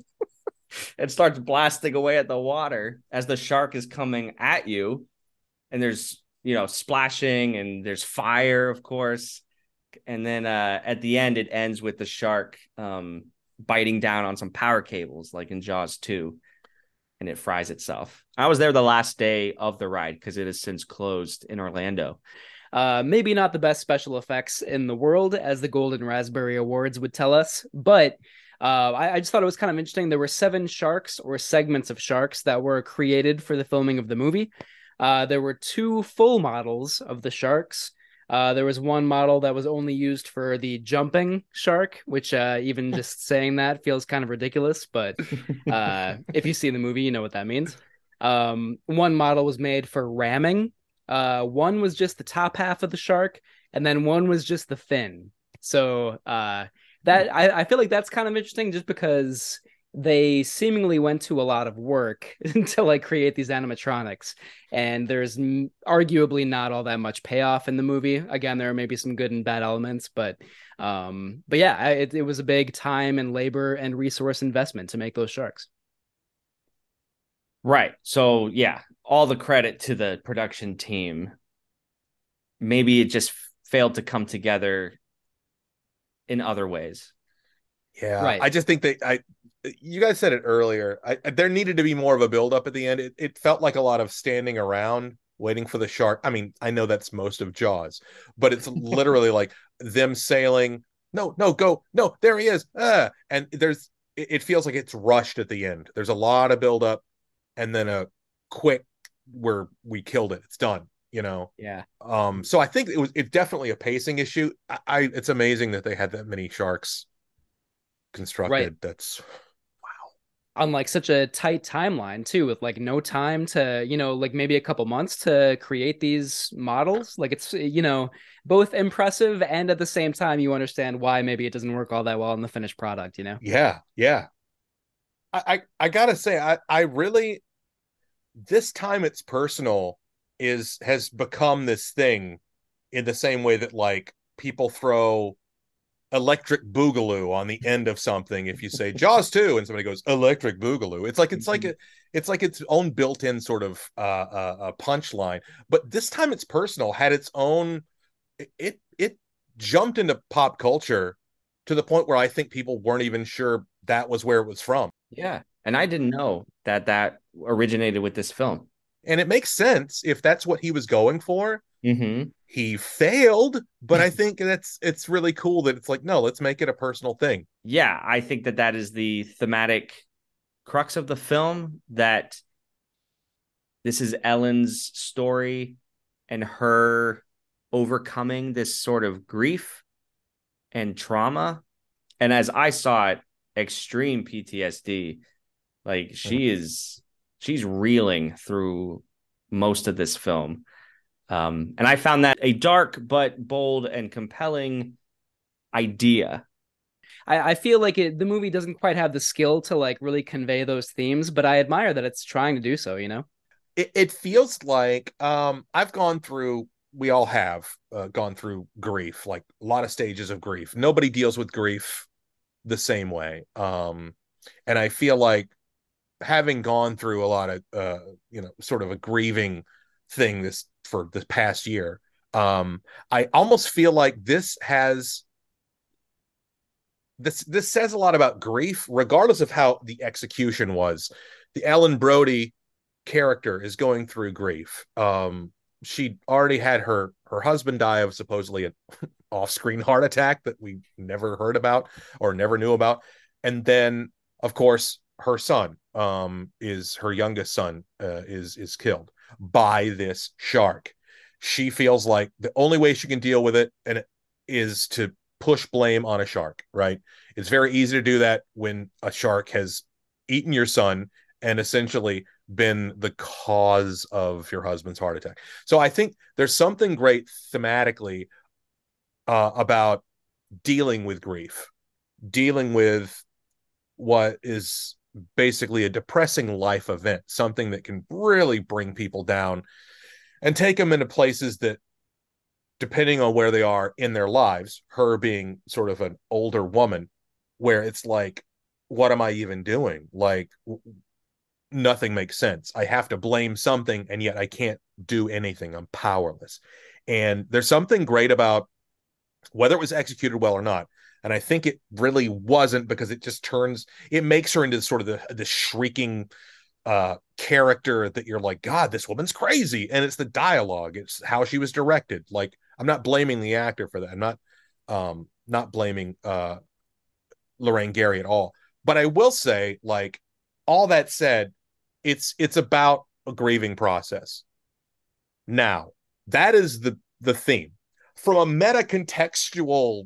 and starts blasting away at the water as the shark is coming at you. And there's, you know, splashing, and there's fire, of course. And then uh, at the end, it ends with the shark um, biting down on some power cables, like in Jaws two, and it fries itself. I was there the last day of the ride because it has since closed in Orlando. Uh, maybe not the best special effects in the world, as the Golden Raspberry Awards would tell us, but uh, I, I just thought it was kind of interesting. There were seven sharks, or segments of sharks, that were created for the filming of the movie. Uh, there were two full models of the sharks. Uh, there was one model that was only used for the jumping shark, which uh, even just saying that feels kind of ridiculous. But uh, if you see the movie, you know what that means. Um, one model was made for ramming. Uh, one was just the top half of the shark, and then one was just the fin. So uh, that I, I feel like that's kind of interesting, just because they seemingly went to a lot of work to like create these animatronics, and there's arguably not all that much payoff in the movie. Again, there are maybe some good and bad elements, but um but yeah, it, it was a big time and labor and resource investment to make those sharks. Right. So yeah, all the credit to the production team. Maybe it just failed to come together in other ways. Yeah, right. I just think that I, you guys said it earlier. I, there needed to be more of a build up at the end. It, it felt like a lot of standing around waiting for the shark. I mean, I know that's most of Jaws, but it's literally like them sailing. No, no, go. No, there he is. Ah. And there's, it, it feels like it's rushed at the end. There's a lot of build up and then a quick where we killed it. It's done, you know? Yeah. Um, so I think it was, it definitely a pacing issue. I, I it's amazing that they had that many sharks constructed. Right. That's wow. On like such a tight timeline too, with like no time to, you know, like maybe a couple months to create these models. Like it's, you know, both impressive and at the same time you understand why maybe it doesn't work all that well in the finished product, you know? Yeah, yeah. I I, I gotta say, I, I really, this time it's personal is has become this thing in the same way that like people throw electric boogaloo on the end of something if you say Jaws two and somebody goes electric boogaloo. It's like it's like a, it's like its own built-in sort of uh, uh punchline. But this time it's personal, had its own, it it jumped into pop culture to the point where I think people weren't even sure that was where it was from. Yeah, and I didn't know that that originated with this film. And it makes sense if that's what he was going for. Mm-hmm. He failed, but I think that's it's really cool that it's like, no, let's make it a personal thing. Yeah, I think that that is the thematic crux of the film, that this is Ellen's story and her overcoming this sort of grief and trauma. And as I saw it, extreme P T S D. Like she is, she's reeling through most of this film. Um, and I found that a dark but bold and compelling idea. I, I feel like it, the movie doesn't quite have the skill to like really convey those themes, but I admire that it's trying to do so, you know? It, it feels like um, I've gone through, we all have uh, gone through grief, like a lot of stages of grief. Nobody deals with grief the same way. Um, and I feel like having gone through a lot of, uh, you know, sort of a grieving thing this for the past year, um, I almost feel like this has this this says a lot about grief, regardless of how the execution was. The Ellen Brody character is going through grief. Um, she already had her her husband die of supposedly an off-screen heart attack that we never heard about or never knew about, and then of course her son, um, is her youngest son, uh, is is killed by this shark. She feels like the only way she can deal with it and it is to push blame on a shark, right? It's very easy to do that when a shark has eaten your son and essentially been the cause of your husband's heart attack. So I think there's something great thematically uh, about dealing with grief, dealing with what is basically a depressing life event, something that can really bring people down and take them into places that, depending on where they are in their lives, her being sort of an older woman, where it's like, what am I even doing? Like, nothing makes sense. I have to blame something, and yet I can't do anything. I'm powerless. And there's something great about whether it was executed well or not. And I think it really wasn't, because it just turns, it makes her into sort of the, the shrieking uh, character that you're like, God, this woman's crazy. And it's the dialogue. It's how she was directed. Like, I'm not blaming the actor for that. I'm not, um, not blaming uh, Lorraine Gary at all. But I will say, like, all that said, it's it's about a grieving process. Now, that is the the theme. From a meta-contextual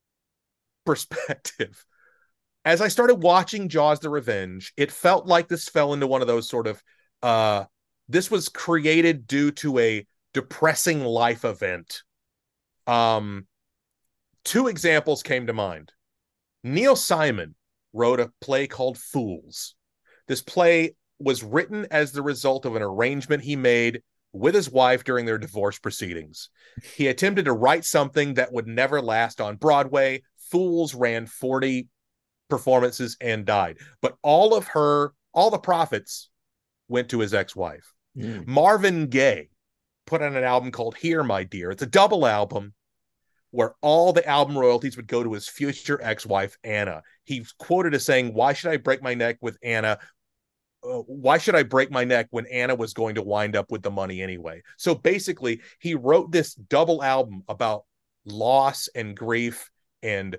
perspective, as I started watching Jaws the Revenge, it felt like this fell into one of those sort of, uh, this was created due to a depressing life event. Um, two examples came to mind. Neil Simon wrote a play called Fools. This play was written as the result of an arrangement he made with his wife during their divorce proceedings. He attempted to write something that would never last on Broadway. Fools ran forty performances and died. But all of her, all the profits went to his ex-wife. Mm. Marvin Gaye put on an album called Here, My Dear. It's a double album where all the album royalties would go to his future ex-wife, Anna. He's quoted as saying, why should I break my neck with Anna? Uh, why should I break my neck when Anna was going to wind up with the money anyway? So basically, he wrote this double album about loss and grief and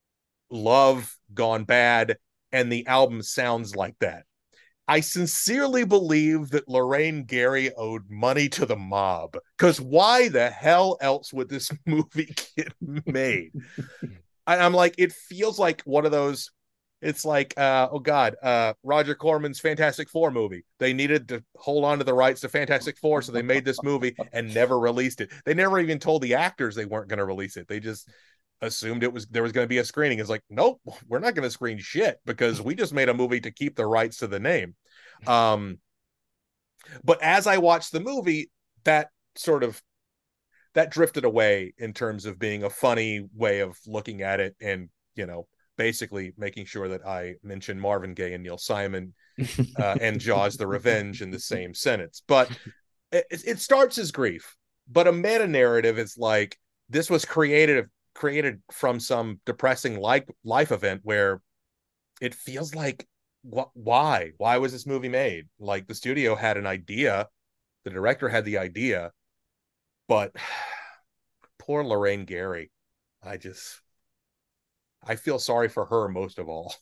love gone bad, and the album sounds like that. I sincerely believe that Lorraine Gary owed money to the mob, because why the hell else would this movie get made? I'm like, it feels like one of those, it's like, uh, oh God, uh, Roger Corman's Fantastic Four movie. They needed to hold on to the rights to Fantastic Four, so they made this movie and never released it. They never even told the actors they weren't going to release it. They just assumed it was there was going to be a screening. It's like, nope, we're not going to screen shit because we just made a movie to keep the rights to the name. Um, but as I watched the movie, that sort of that drifted away in terms of being a funny way of looking at it, and you know, basically making sure that I mention Marvin Gaye and Neil Simon uh, and Jaws: The Revenge in the same sentence. But it, it starts as grief, but a meta narrative is like this was created created from some depressing like life event where it feels like wh- why why was this movie made? Like the studio had an idea, the director had the idea, but poor Lorraine Gary, I just I feel sorry for her most of all.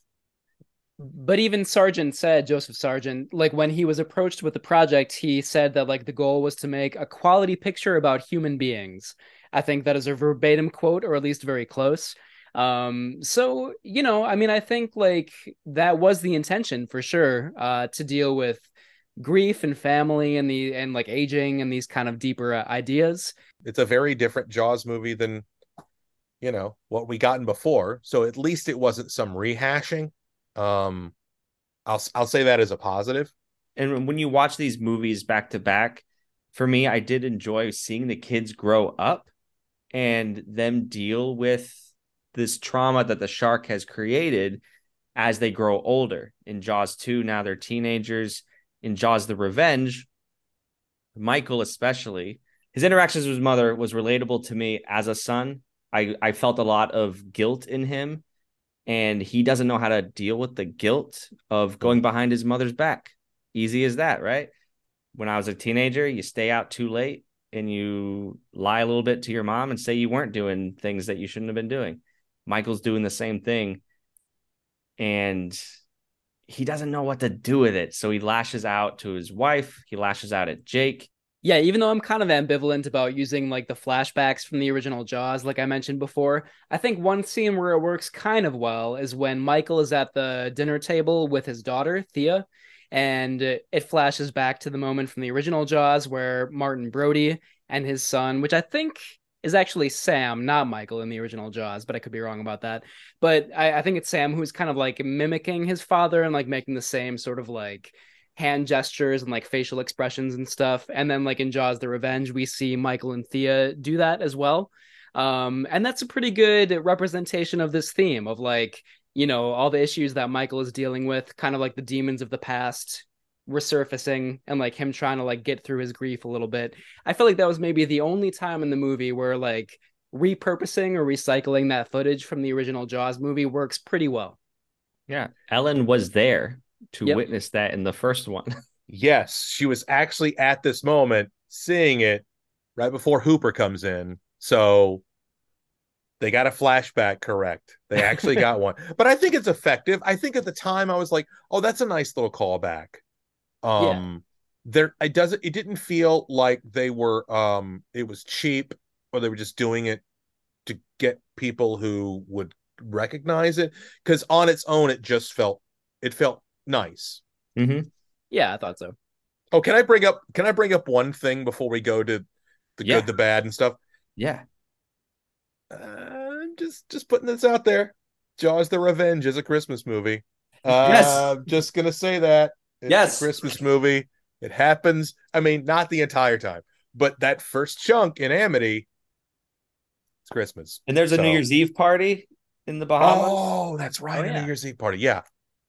But even Sargent said, Joseph Sargent, like when he was approached with the project, he said that like the goal was to make a quality picture about human beings. I think that is a verbatim quote, or at least very close. Um, so, you know, I mean, I think like that was the intention for sure, uh, to deal with grief and family and the and like aging and these kind of deeper uh, ideas. It's a very different Jaws movie than, you know, what we gotten before. So at least it wasn't some rehashing. Um, I'll I'll say that as a positive. And when you watch these movies back to back, for me, I did enjoy seeing the kids grow up and them deal with this trauma that the shark has created as they grow older. In Jaws two, now they're teenagers. In Jaws: The Revenge, Michael especially, his interactions with his mother was relatable to me as a son. I, I felt a lot of guilt in him, and he doesn't know how to deal with the guilt of going behind his mother's back. Easy as that, right? When I was a teenager, you stay out too late and you lie a little bit to your mom and say you weren't doing things that you shouldn't have been doing. Michael's doing the same thing, and he doesn't know what to do with it. So he lashes out to his wife. He lashes out at Jake. Yeah, even though I'm kind of ambivalent about using like the flashbacks from the original Jaws, like I mentioned before, I think one scene where it works kind of well is when Michael is at the dinner table with his daughter, Thea, and it flashes back to the moment from the original Jaws where Martin Brody and his son, which I think is actually Sam, not Michael in the original Jaws, but I could be wrong about that. But I, I think it's Sam who's kind of like mimicking his father and like making the same sort of like hand gestures and like facial expressions and stuff. And then like in Jaws: The Revenge, we see Michael and Thea do that as well. Um, and that's a pretty good representation of this theme of like, you know, all the issues that Michael is dealing with, kind of like the demons of the past resurfacing and like him trying to like get through his grief a little bit. I feel like that was maybe the only time in the movie where like repurposing or recycling that footage from the original Jaws movie works pretty well. Yeah. Ellen was there to Yep. witness that in the first one. Yes, she was actually at this moment seeing it right before Hooper comes in. So they got a flashback correct. They actually got one. But I think it's effective. I think at the time I was like, oh, that's a nice little callback. Um yeah. There it doesn't it didn't feel like they were um it was cheap or they were just doing it to get people who would recognize it. Because on its own, it just felt it felt nice. Mm-hmm. Yeah, I thought so. Oh, can I bring up can I bring up one thing before we go to the yeah. good, the bad, and stuff? Yeah. Uh, just just putting this out there. Jaws: The Revenge is a Christmas movie. Yes. Uh, just gonna say that it's Yes. a Christmas movie. It happens. I mean, not the entire time, but that first chunk in Amity, it's Christmas. And there's a So- New Year's Eve party in the Bahamas. Oh, that's right. Oh, a yeah. New Year's Eve party. Yeah.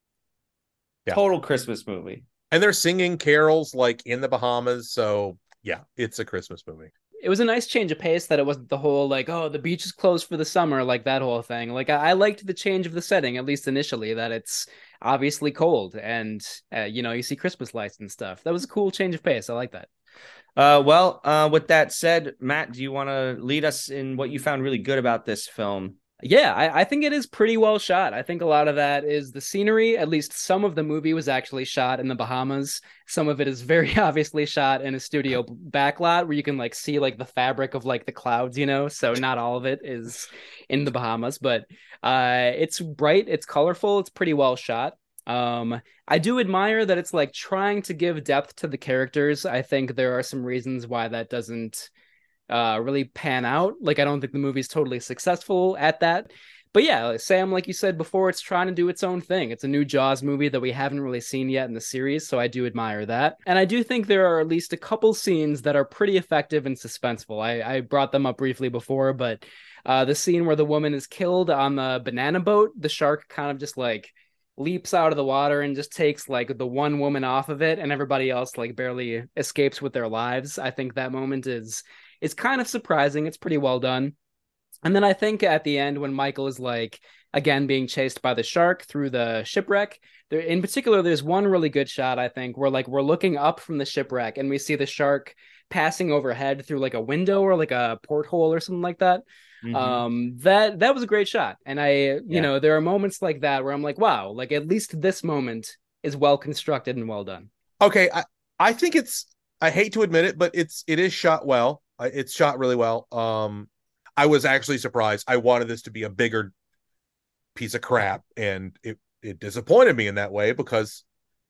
Yeah. Total Christmas movie. And they're singing carols like in the Bahamas. So yeah, it's a Christmas movie. It was a nice change of pace that it wasn't the whole like, oh, the beach is closed for the summer, like that whole thing. Like I, I liked the change of the setting, at least initially, that it's obviously cold and uh, you know, you see Christmas lights and stuff. That was a cool change of pace. I like that. Uh, well, uh, with that said, Matt, do you want to lead us in what you found really good about this film? Yeah, I, I think it is pretty well shot. I think a lot of that is the scenery. At least some of the movie was actually shot in the Bahamas. Some of it is very obviously shot in a studio backlot where you can like see like the fabric of like the clouds, you know. So not all of it is in the Bahamas, but uh, it's bright, it's colorful, it's pretty well shot. Um, I do admire that it's like trying to give depth to the characters. I think there are some reasons why that doesn't uh really pan out. Like I don't think the movie's totally successful at that. But yeah, Sam, like you said before, it's trying to do its own thing. It's a new Jaws movie that we haven't really seen yet in the series, so I do admire that. And I do think there are at least a couple scenes that are pretty effective and suspenseful. I, I brought them up briefly before, but uh the scene where the woman is killed on the banana boat, the shark kind of just like leaps out of the water and just takes like the one woman off of it and everybody else like barely escapes with their lives. I think that moment is It's kind of surprising. It's pretty well done. And then I think at the end when Michael is like, again, being chased by the shark through the shipwreck, there, in particular, there's one really good shot, I think, where like we're looking up from the shipwreck and we see the shark passing overhead through like a window or like a porthole or something like that. Mm-hmm. Um, that, that was a great shot. And I, you yeah. know, there are moments like that where I'm like, wow, like at least this moment is well constructed and well done. Okay. I, I think it's, I hate to admit it, but it's, it is shot well. It's shot really well. Um, I was actually surprised. I wanted this to be a bigger piece of crap, and it it disappointed me in that way because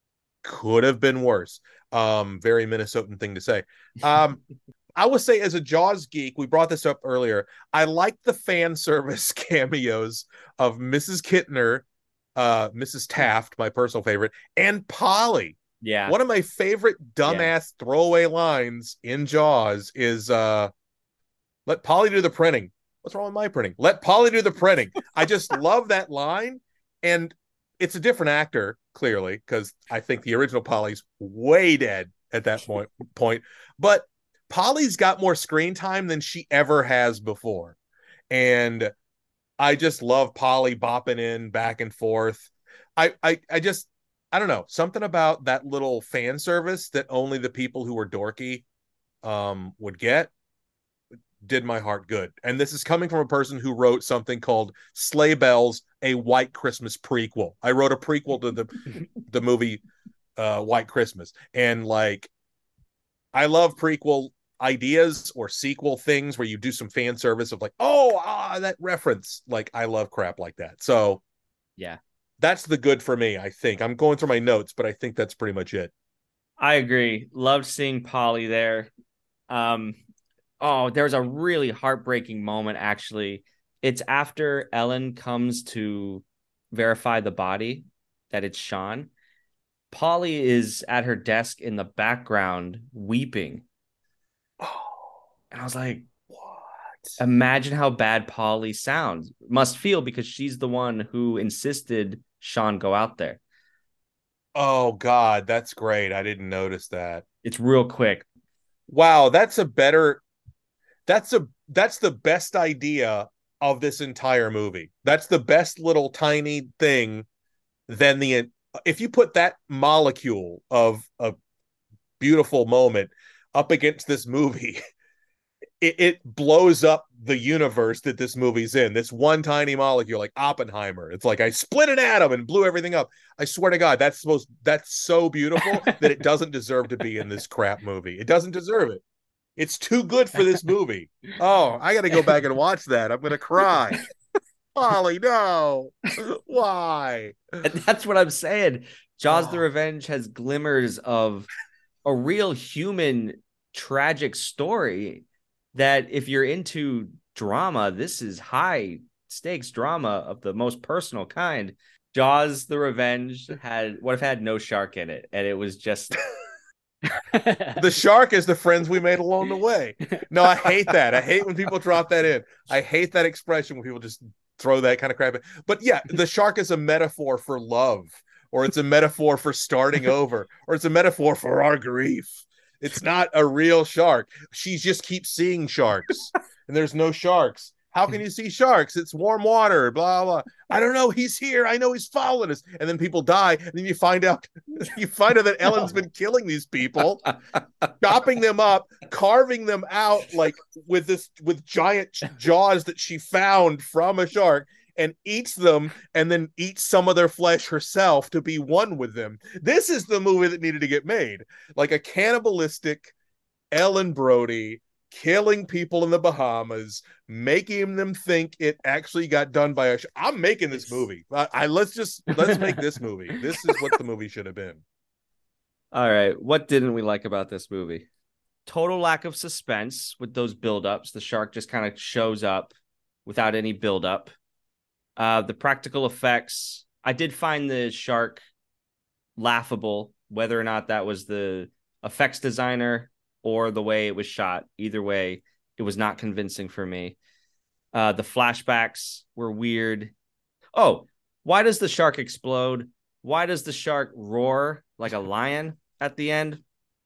could have been worse. Um, very Minnesotan thing to say. Um, I would say as a Jaws geek, we brought this up earlier. I like the fan service cameos of Missus Kittner, uh, Missus Taft, my personal favorite, and Polly. Yeah. One of my favorite dumbass yeah. throwaway lines in Jaws is uh let Polly do the printing. What's wrong with my printing? Let Polly do the printing. I just love that line. And it's a different actor, clearly, because I think the original Polly's way dead at that point point. But Polly's got more screen time than she ever has before. And I just love Polly bopping in back and forth. I I I just I don't know, something about that little fan service that only the people who were dorky um, would get did my heart good. And this is coming from a person who wrote something called Sleigh Bells, a White Christmas prequel. I wrote a prequel to the the movie uh, White Christmas. And like, I love prequel ideas or sequel things where you do some fan service of like, oh, ah, that reference. Like, I love crap like that. So yeah. That's the good for me, I think. I'm going through my notes, but I think that's pretty much it. I agree. Loved seeing Polly there. Um, oh, there's a really heartbreaking moment, actually. It's after Ellen comes to verify the body, that it's Sean. Polly is at her desk in the background weeping. Oh, and I was like, imagine how bad Polly sounds, must feel, because she's the one who insisted Sean go out there. Oh, God, that's great. I didn't notice that. It's real quick. Wow, that's a better, that's a, that's the best idea of this entire movie. That's the best little tiny thing than the, if you put that molecule of a beautiful moment up against this movie, It, it blows up the universe that this movie's in. This one tiny molecule, like Oppenheimer. It's like I split an atom and blew everything up. I swear to God, that's supposed that's so beautiful that it doesn't deserve to be in this crap movie. It doesn't deserve it. It's too good for this movie. Oh, I got to go back and watch that. I'm gonna cry. Polly, no. Why? And that's what I'm saying. Jaws: oh. The Revenge has glimmers of a real human tragic story that if you're into drama, this is high stakes drama of the most personal kind. Jaws: The Revenge had would have had no shark in it, and it was just the shark is the friends we made along the way. No, I hate that. I hate when people drop that in. I hate that expression when people just throw that kind of crap in. But yeah, the shark is a metaphor for love, or it's a metaphor for starting over, or it's a metaphor for our grief. It's not a real shark. She just keeps seeing sharks, and there's no sharks. How can you see sharks? It's warm water, blah, blah. I don't know. He's here. I know he's following us. And then people die. And then you find out, you find out that Ellen's been killing these people, chopping them up, carving them out like with this, with giant jaws that she found from a shark, and eats them, and then eats some of their flesh herself to be one with them. This is the movie that needed to get made. Like a cannibalistic Ellen Brody killing people in the Bahamas, making them think it actually got done by a sh- I'm making this movie. I, I let's just let's make this movie. This is what the movie should have been. All right. What didn't we like about this movie? Total lack of suspense with those buildups. The shark just kind of shows up without any buildup. Uh, the practical effects. I did find the shark laughable, whether or not that was the effects designer or the way it was shot. Either way, it was not convincing for me. Uh, the flashbacks were weird. Oh, why does the shark explode? Why does the shark roar like a lion at the end?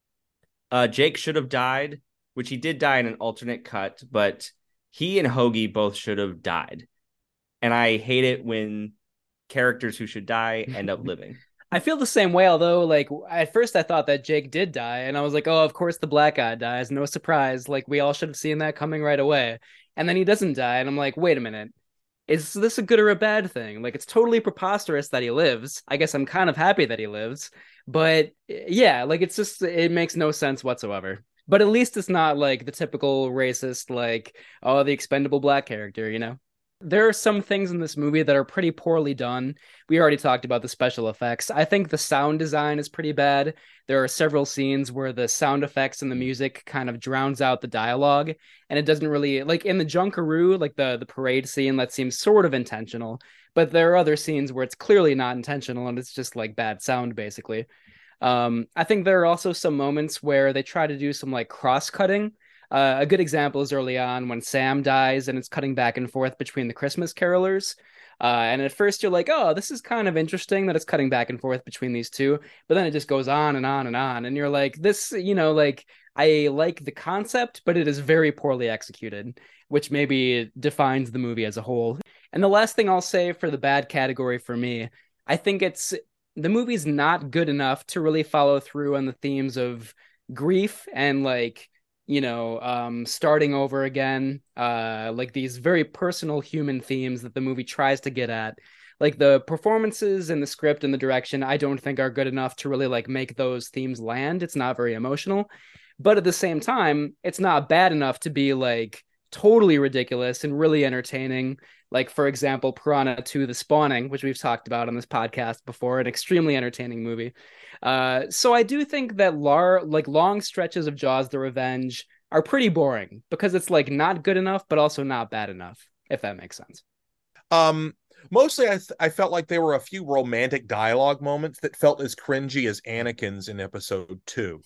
Uh, Jake should have died, which he did die in an alternate cut, but he and Hoagie both should have died. And I hate it when characters who should die end up living. I feel the same way, although, like, at first I thought that Jake did die, and I was like, oh, of course the black guy dies, no surprise, like, we all should have seen that coming right away. And then he doesn't die, and I'm like, wait a minute, is this a good or a bad thing? Like, it's totally preposterous that he lives. I guess I'm kind of happy that he lives, but yeah, like, it's just, it makes no sense whatsoever. But at least it's not, like, the typical racist, like, oh, the expendable black character, you know? There are some things in this movie that are pretty poorly done. We already talked about the special effects. I think the sound design is pretty bad. There are several scenes where the sound effects and the music kind of drowns out the dialogue, and it doesn't really, like in the Junkaroo, like the, the parade scene, that seems sort of intentional, but there are other scenes where it's clearly not intentional and it's just like bad sound, basically. Um, I think there are also some moments where they try to do some like cross-cutting. Uh, a good example is early on when Sam dies and it's cutting back and forth between the Christmas carolers. Uh, and at first you're like, oh, this is kind of interesting that it's cutting back and forth between these two. But then it just goes on and on and on. And you're like, this, you know, like, I like the concept, but it is very poorly executed, which maybe defines the movie as a whole. And the last thing I'll say for the bad category for me, I think it's the movie's not good enough to really follow through on the themes of grief and like, you know, um, starting over again, uh, like these very personal human themes that the movie tries to get at. Like the performances and the script and the direction, I don't think are good enough to really like make those themes land. It's not very emotional, but at the same time, it's not bad enough to be like totally ridiculous and really entertaining. Like, for example, Piranha two: The Spawning, which we've talked about on this podcast before, an extremely entertaining movie. Uh, so I do think that lar- like long stretches of Jaws: The Revenge are pretty boring because it's like not good enough, but also not bad enough, if that makes sense. Um, mostly I, th- I felt like there were a few romantic dialogue moments that felt as cringy as Anakin's in episode two.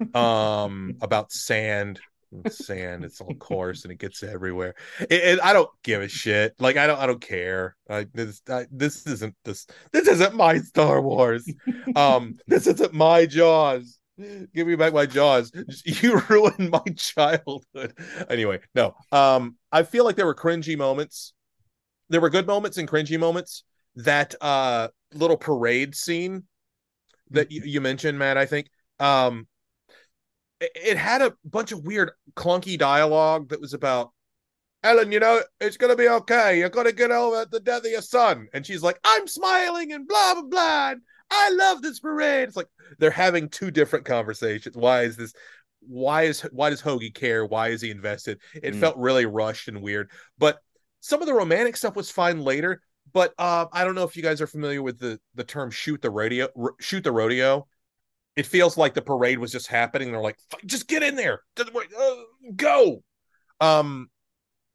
Um, about sand. Sand, it's all coarse and it gets everywhere. It, it, I don't give a shit. Like I don't, I don't care. I, this, I, this isn't this. This isn't my Star Wars. Um, this isn't my Jaws. Give me back my Jaws. You ruined my childhood. Anyway, no. Um, I feel like there were cringy moments. There were good moments and cringy moments. That uh little parade scene that you, you mentioned, Matt. I think. Um. It had a bunch of weird clunky dialogue that was about Ellen, you know, it's gonna be okay. You're gonna get over the death of your son. And she's like, I'm smiling and blah blah blah. And I love this parade. It's like they're having two different conversations. Why is this? Why is why does Hoagie care? Why is he invested? It mm. felt really rushed and weird. But some of the romantic stuff was fine later. But uh, I don't know if you guys are familiar with the the term "shoot the rodeo." R- shoot the rodeo. It feels like the parade was just happening. They're like, just get in there, uh, go. Um,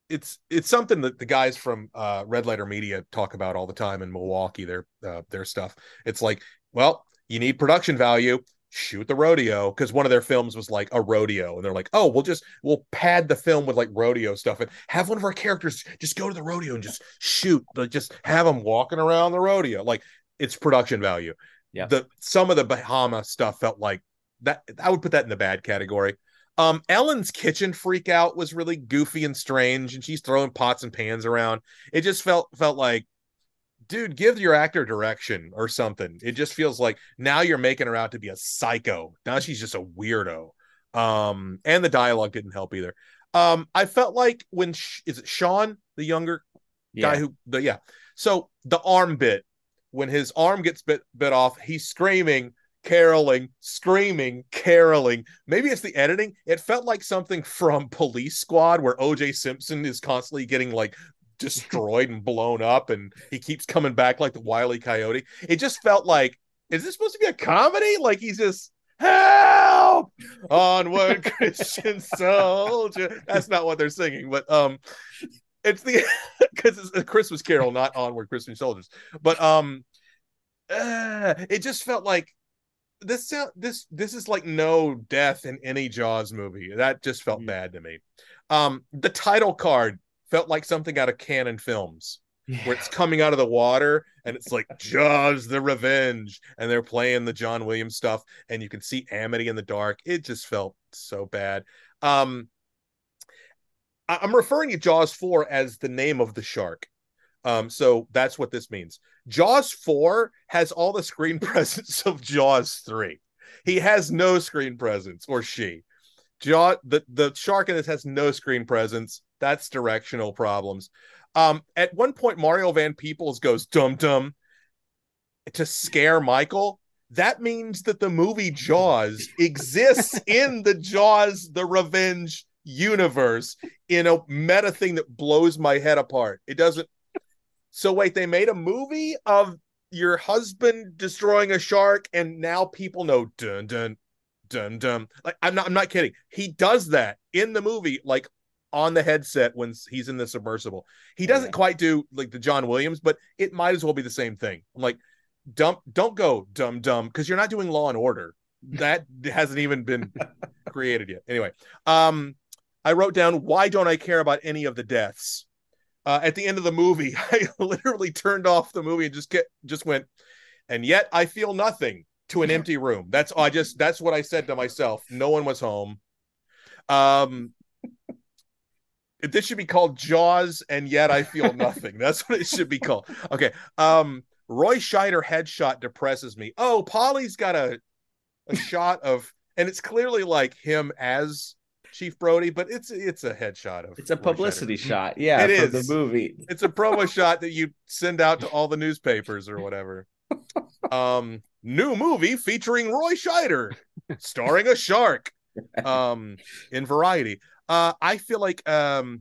it's it's something that the guys from uh, Red Letter Media talk about all the time in Milwaukee. Their uh, their stuff. It's like, well, you need production value. Shoot the rodeo, because one of their films was like a rodeo, and they're like, oh, we'll just we'll pad the film with like rodeo stuff and have one of our characters just go to the rodeo and just shoot, like just have them walking around the rodeo. Like, it's production value. Yeah. The some of the Bahama stuff felt like that. I would put that in the bad category. Um, Ellen's kitchen freak out was really goofy and strange, and she's throwing pots and pans around. It just felt felt like, dude, give your actor direction or something. It just feels like now you're making her out to be a psycho. Now she's just a weirdo. Um, and the dialogue didn't help either. Um, I felt like when Sh- is it Sean, the younger Yeah. guy who the yeah. So the arm bit, when his arm gets bit bit off, he's screaming, caroling, screaming, caroling. Maybe it's the editing. It felt like something from Police Squad, where O J Simpson is constantly getting like destroyed and blown up, and he keeps coming back like the Wile E. Coyote. It just felt like, is this supposed to be a comedy? Like, he's just, help, onward Christian soldier. That's not what they're singing, but um it's the because it's a Christmas Carol, not Onward Christian Soldiers. But um uh, it just felt like this this this is like no death in any Jaws movie. That just felt mm. bad to me. Um the title card felt like something out of Canon Films, yeah. where it's coming out of the water and it's like Jaws the Revenge, and they're playing the John Williams stuff, and you can see Amity in the dark. It just felt so bad. Um, I- I'm referring to Jaws four as the name of the shark. Um, so that's what this means. Jaws four has all the screen presence of Jaws three. He has no screen presence, or she. Jaw the, the shark in this has no screen presence. That's directional problems. Um, at one point, Mario Van Peebles goes dum dum to scare Michael. That means that the movie Jaws exists in the Jaws the Revenge universe in a meta thing that blows my head apart. It doesn't. So wait, they made a movie of your husband destroying a shark, and now people know dun dun dun dun. Like, I'm not I'm not kidding. He does that in the movie, like on the headset when he's in the submersible. He doesn't yeah. quite do like the John Williams, but it might as well be the same thing. I'm like, dump, don't go dumb dumb, because you're not doing Law and Order. That hasn't even been created yet. Anyway, um, I wrote down, why don't I care about any of the deaths? Uh, at the end of the movie, I literally turned off the movie and just get just went, and yet I feel nothing, to an empty room. That's I just that's what I said to myself. No one was home. Um, this should be called Jaws, and yet I feel nothing. That's what it should be called. Okay. Um, Roy Scheider headshot depresses me. Oh, Polly's got a a shot of, and it's clearly like him as Chief Brody, but it's it's a headshot of. It's a publicity shot. Yeah, it is the movie. It's a promo shot that you send out to all the newspapers or whatever. Um, new movie featuring Roy Scheider, starring a shark. Um, in Variety. Uh, I feel like um,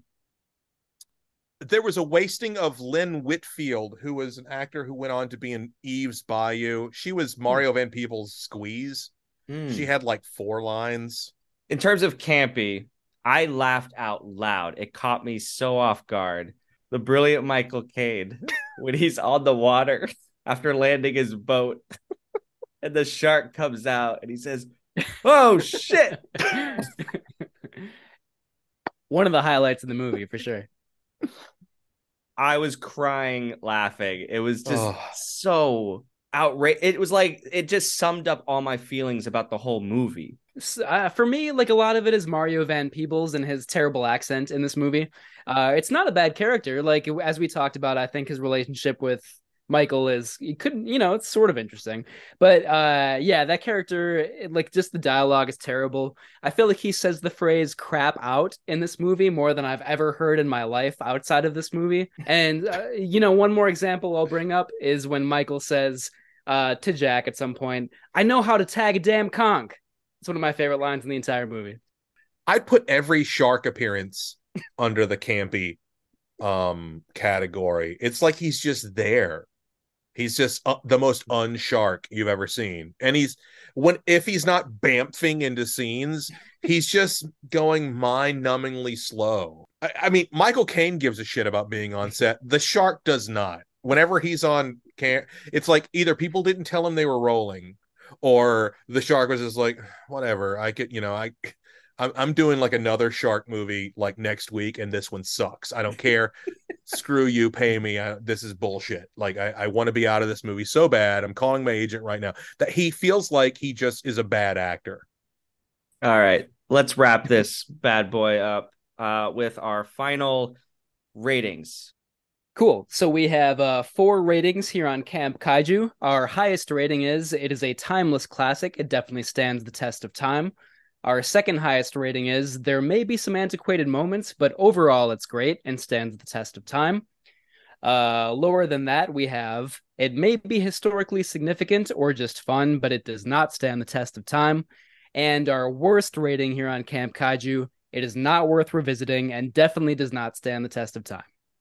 there was a wasting of Lynn Whitfield, who was an actor who went on to be in Eve's Bayou. She was Mario mm. Van Peebles' Squeeze. Mm. She had like four lines. In terms of campy, I laughed out loud. It caught me so off guard. The brilliant Michael Caine, when he's on the water after landing his boat, and the shark comes out and he says, "Oh shit." One of the highlights of the movie for sure. I was crying laughing. It was just oh. so outrageous. It was like it just summed up all my feelings about the whole movie. Uh, for me, like a lot of it is Mario Van Peebles and his terrible accent in this movie. Uh, it's not a bad character. Like, as we talked about, I think his relationship with Michael is, he couldn't, you know, it's sort of interesting. But uh, yeah, that character, it, like just the dialogue is terrible. I feel like he says the phrase crap out in this movie more than I've ever heard in my life outside of this movie. And, uh, you know, one more example I'll bring up is when Michael says uh, to Jack at some point, "I know how to tag a damn conch." It's one of my favorite lines in the entire movie. I'd put every shark appearance under the campy um, category. It's like he's just there. He's just uh, the most unshark you've ever seen. And he's when if he's not bamfing into scenes, he's just going mind-numbingly slow. I, I mean, Michael Caine gives a shit about being on set. The shark does not. Whenever he's on cam, it's like either people didn't tell him they were rolling, or the shark was just like, whatever. I could, you know, I, I'm, I'm doing like another shark movie like next week, and this one sucks. I don't care. Screw you, pay me. I, this is bullshit. Like I, I want to be out of this movie so bad. I'm calling my agent right now. That he feels like he just is a bad actor. All right, let's wrap this bad boy up uh, with our final ratings. Cool. So we have uh, four ratings here on Camp Kaiju. Our highest rating is it is a timeless classic. It definitely stands the test of time. Our second highest rating is there may be some antiquated moments, but overall it's great and stands the test of time. Uh, lower than that, we have it may be historically significant or just fun, but it does not stand the test of time. And our worst rating here on Camp Kaiju, it is not worth revisiting and definitely does not stand the test of time.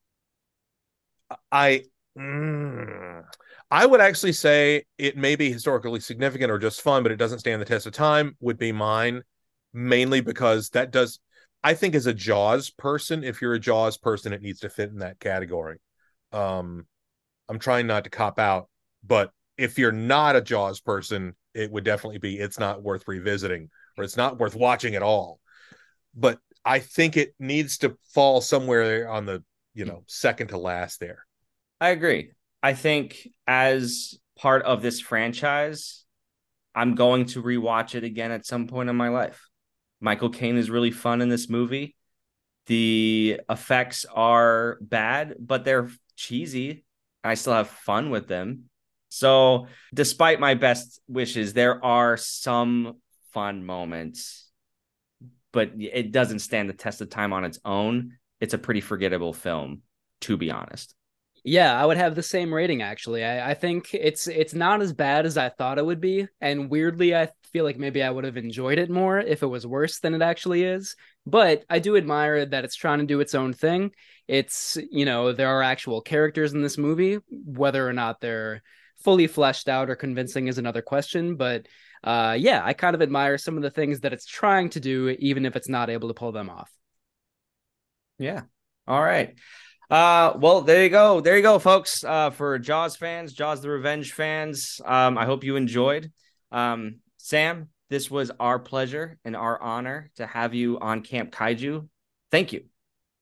I mm, I would actually say it may be historically significant or just fun, but it doesn't stand the test of time would be mine, mainly because that does, I think as a Jaws person, if you're a Jaws person, it needs to fit in that category. Um, I'm trying not to cop out, but if you're not a Jaws person, it would definitely be, it's not worth revisiting or it's not worth watching at all. But I think it needs to fall somewhere on the, you know, second to last there. I agree. I think as part of this franchise, I'm going to rewatch it again at some point in my life. Michael Caine is really fun in this movie. The effects are bad, but they're cheesy. I still have fun with them. So despite my best wishes, there are some fun moments, but it doesn't stand the test of time on its own. It's a pretty forgettable film, to be honest. Yeah, I would have the same rating, actually. I, I think it's it's not as bad as I thought it would be. And weirdly, I feel like maybe I would have enjoyed it more if it was worse than it actually is. But I do admire that it's trying to do its own thing. It's, you know, there are actual characters in this movie. Whether or not they're fully fleshed out or convincing is another question. But uh, yeah, I kind of admire some of the things that it's trying to do, even if it's not able to pull them off. Yeah. All right. Uh, well, there you go. There you go, folks. Uh, for Jaws fans, Jaws the Revenge fans, um, I hope you enjoyed. Um, Sam, this was our pleasure and our honor to have you on Camp Kaiju. Thank you.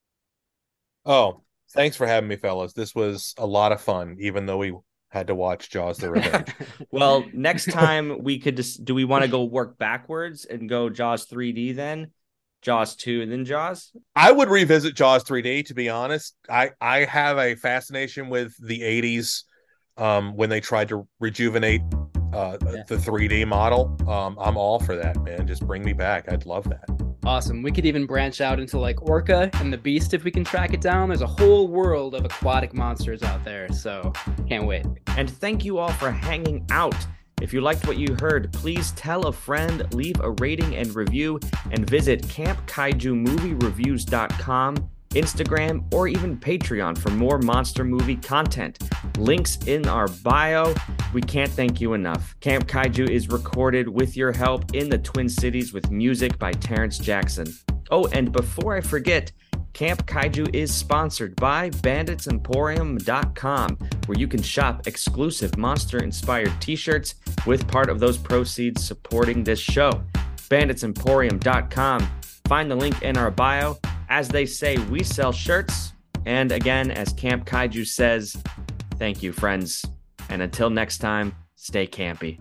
Oh, thanks for having me, fellas. This was a lot of fun, even though we had to watch Jaws the Revenge. Well, next time we could just, do we want to go work backwards and go Jaws three D then? Jaws two and then Jaws? I would revisit Jaws three D, to be honest. I, I have a fascination with the eighties um, when they tried to rejuvenate uh, yeah. the three D model. Um, I'm all for that, man. Just bring me back. I'd love that. Awesome. We could even branch out into like Orca and the Beast if we can track it down. There's a whole world of aquatic monsters out there, so can't wait. And thank you all for hanging out. If you liked what you heard, please tell a friend, leave a rating and review, and visit camp kaiju movie reviews dot com, Instagram, or even Patreon for more monster movie content. Links in our bio. We can't thank you enough. Camp Kaiju is recorded with your help in the Twin Cities with music by Terrence Jackson. Oh, and before I forget, Camp Kaiju is sponsored by bandits emporium dot com, where you can shop exclusive monster-inspired t-shirts with part of those proceeds supporting this show. bandits emporium dot com. Find the link in our bio. As they say, we sell shirts. And again, as Camp Kaiju says, thank you, friends. And until next time, stay campy.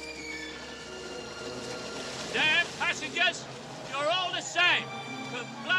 Damn passengers, you're all the same. Comply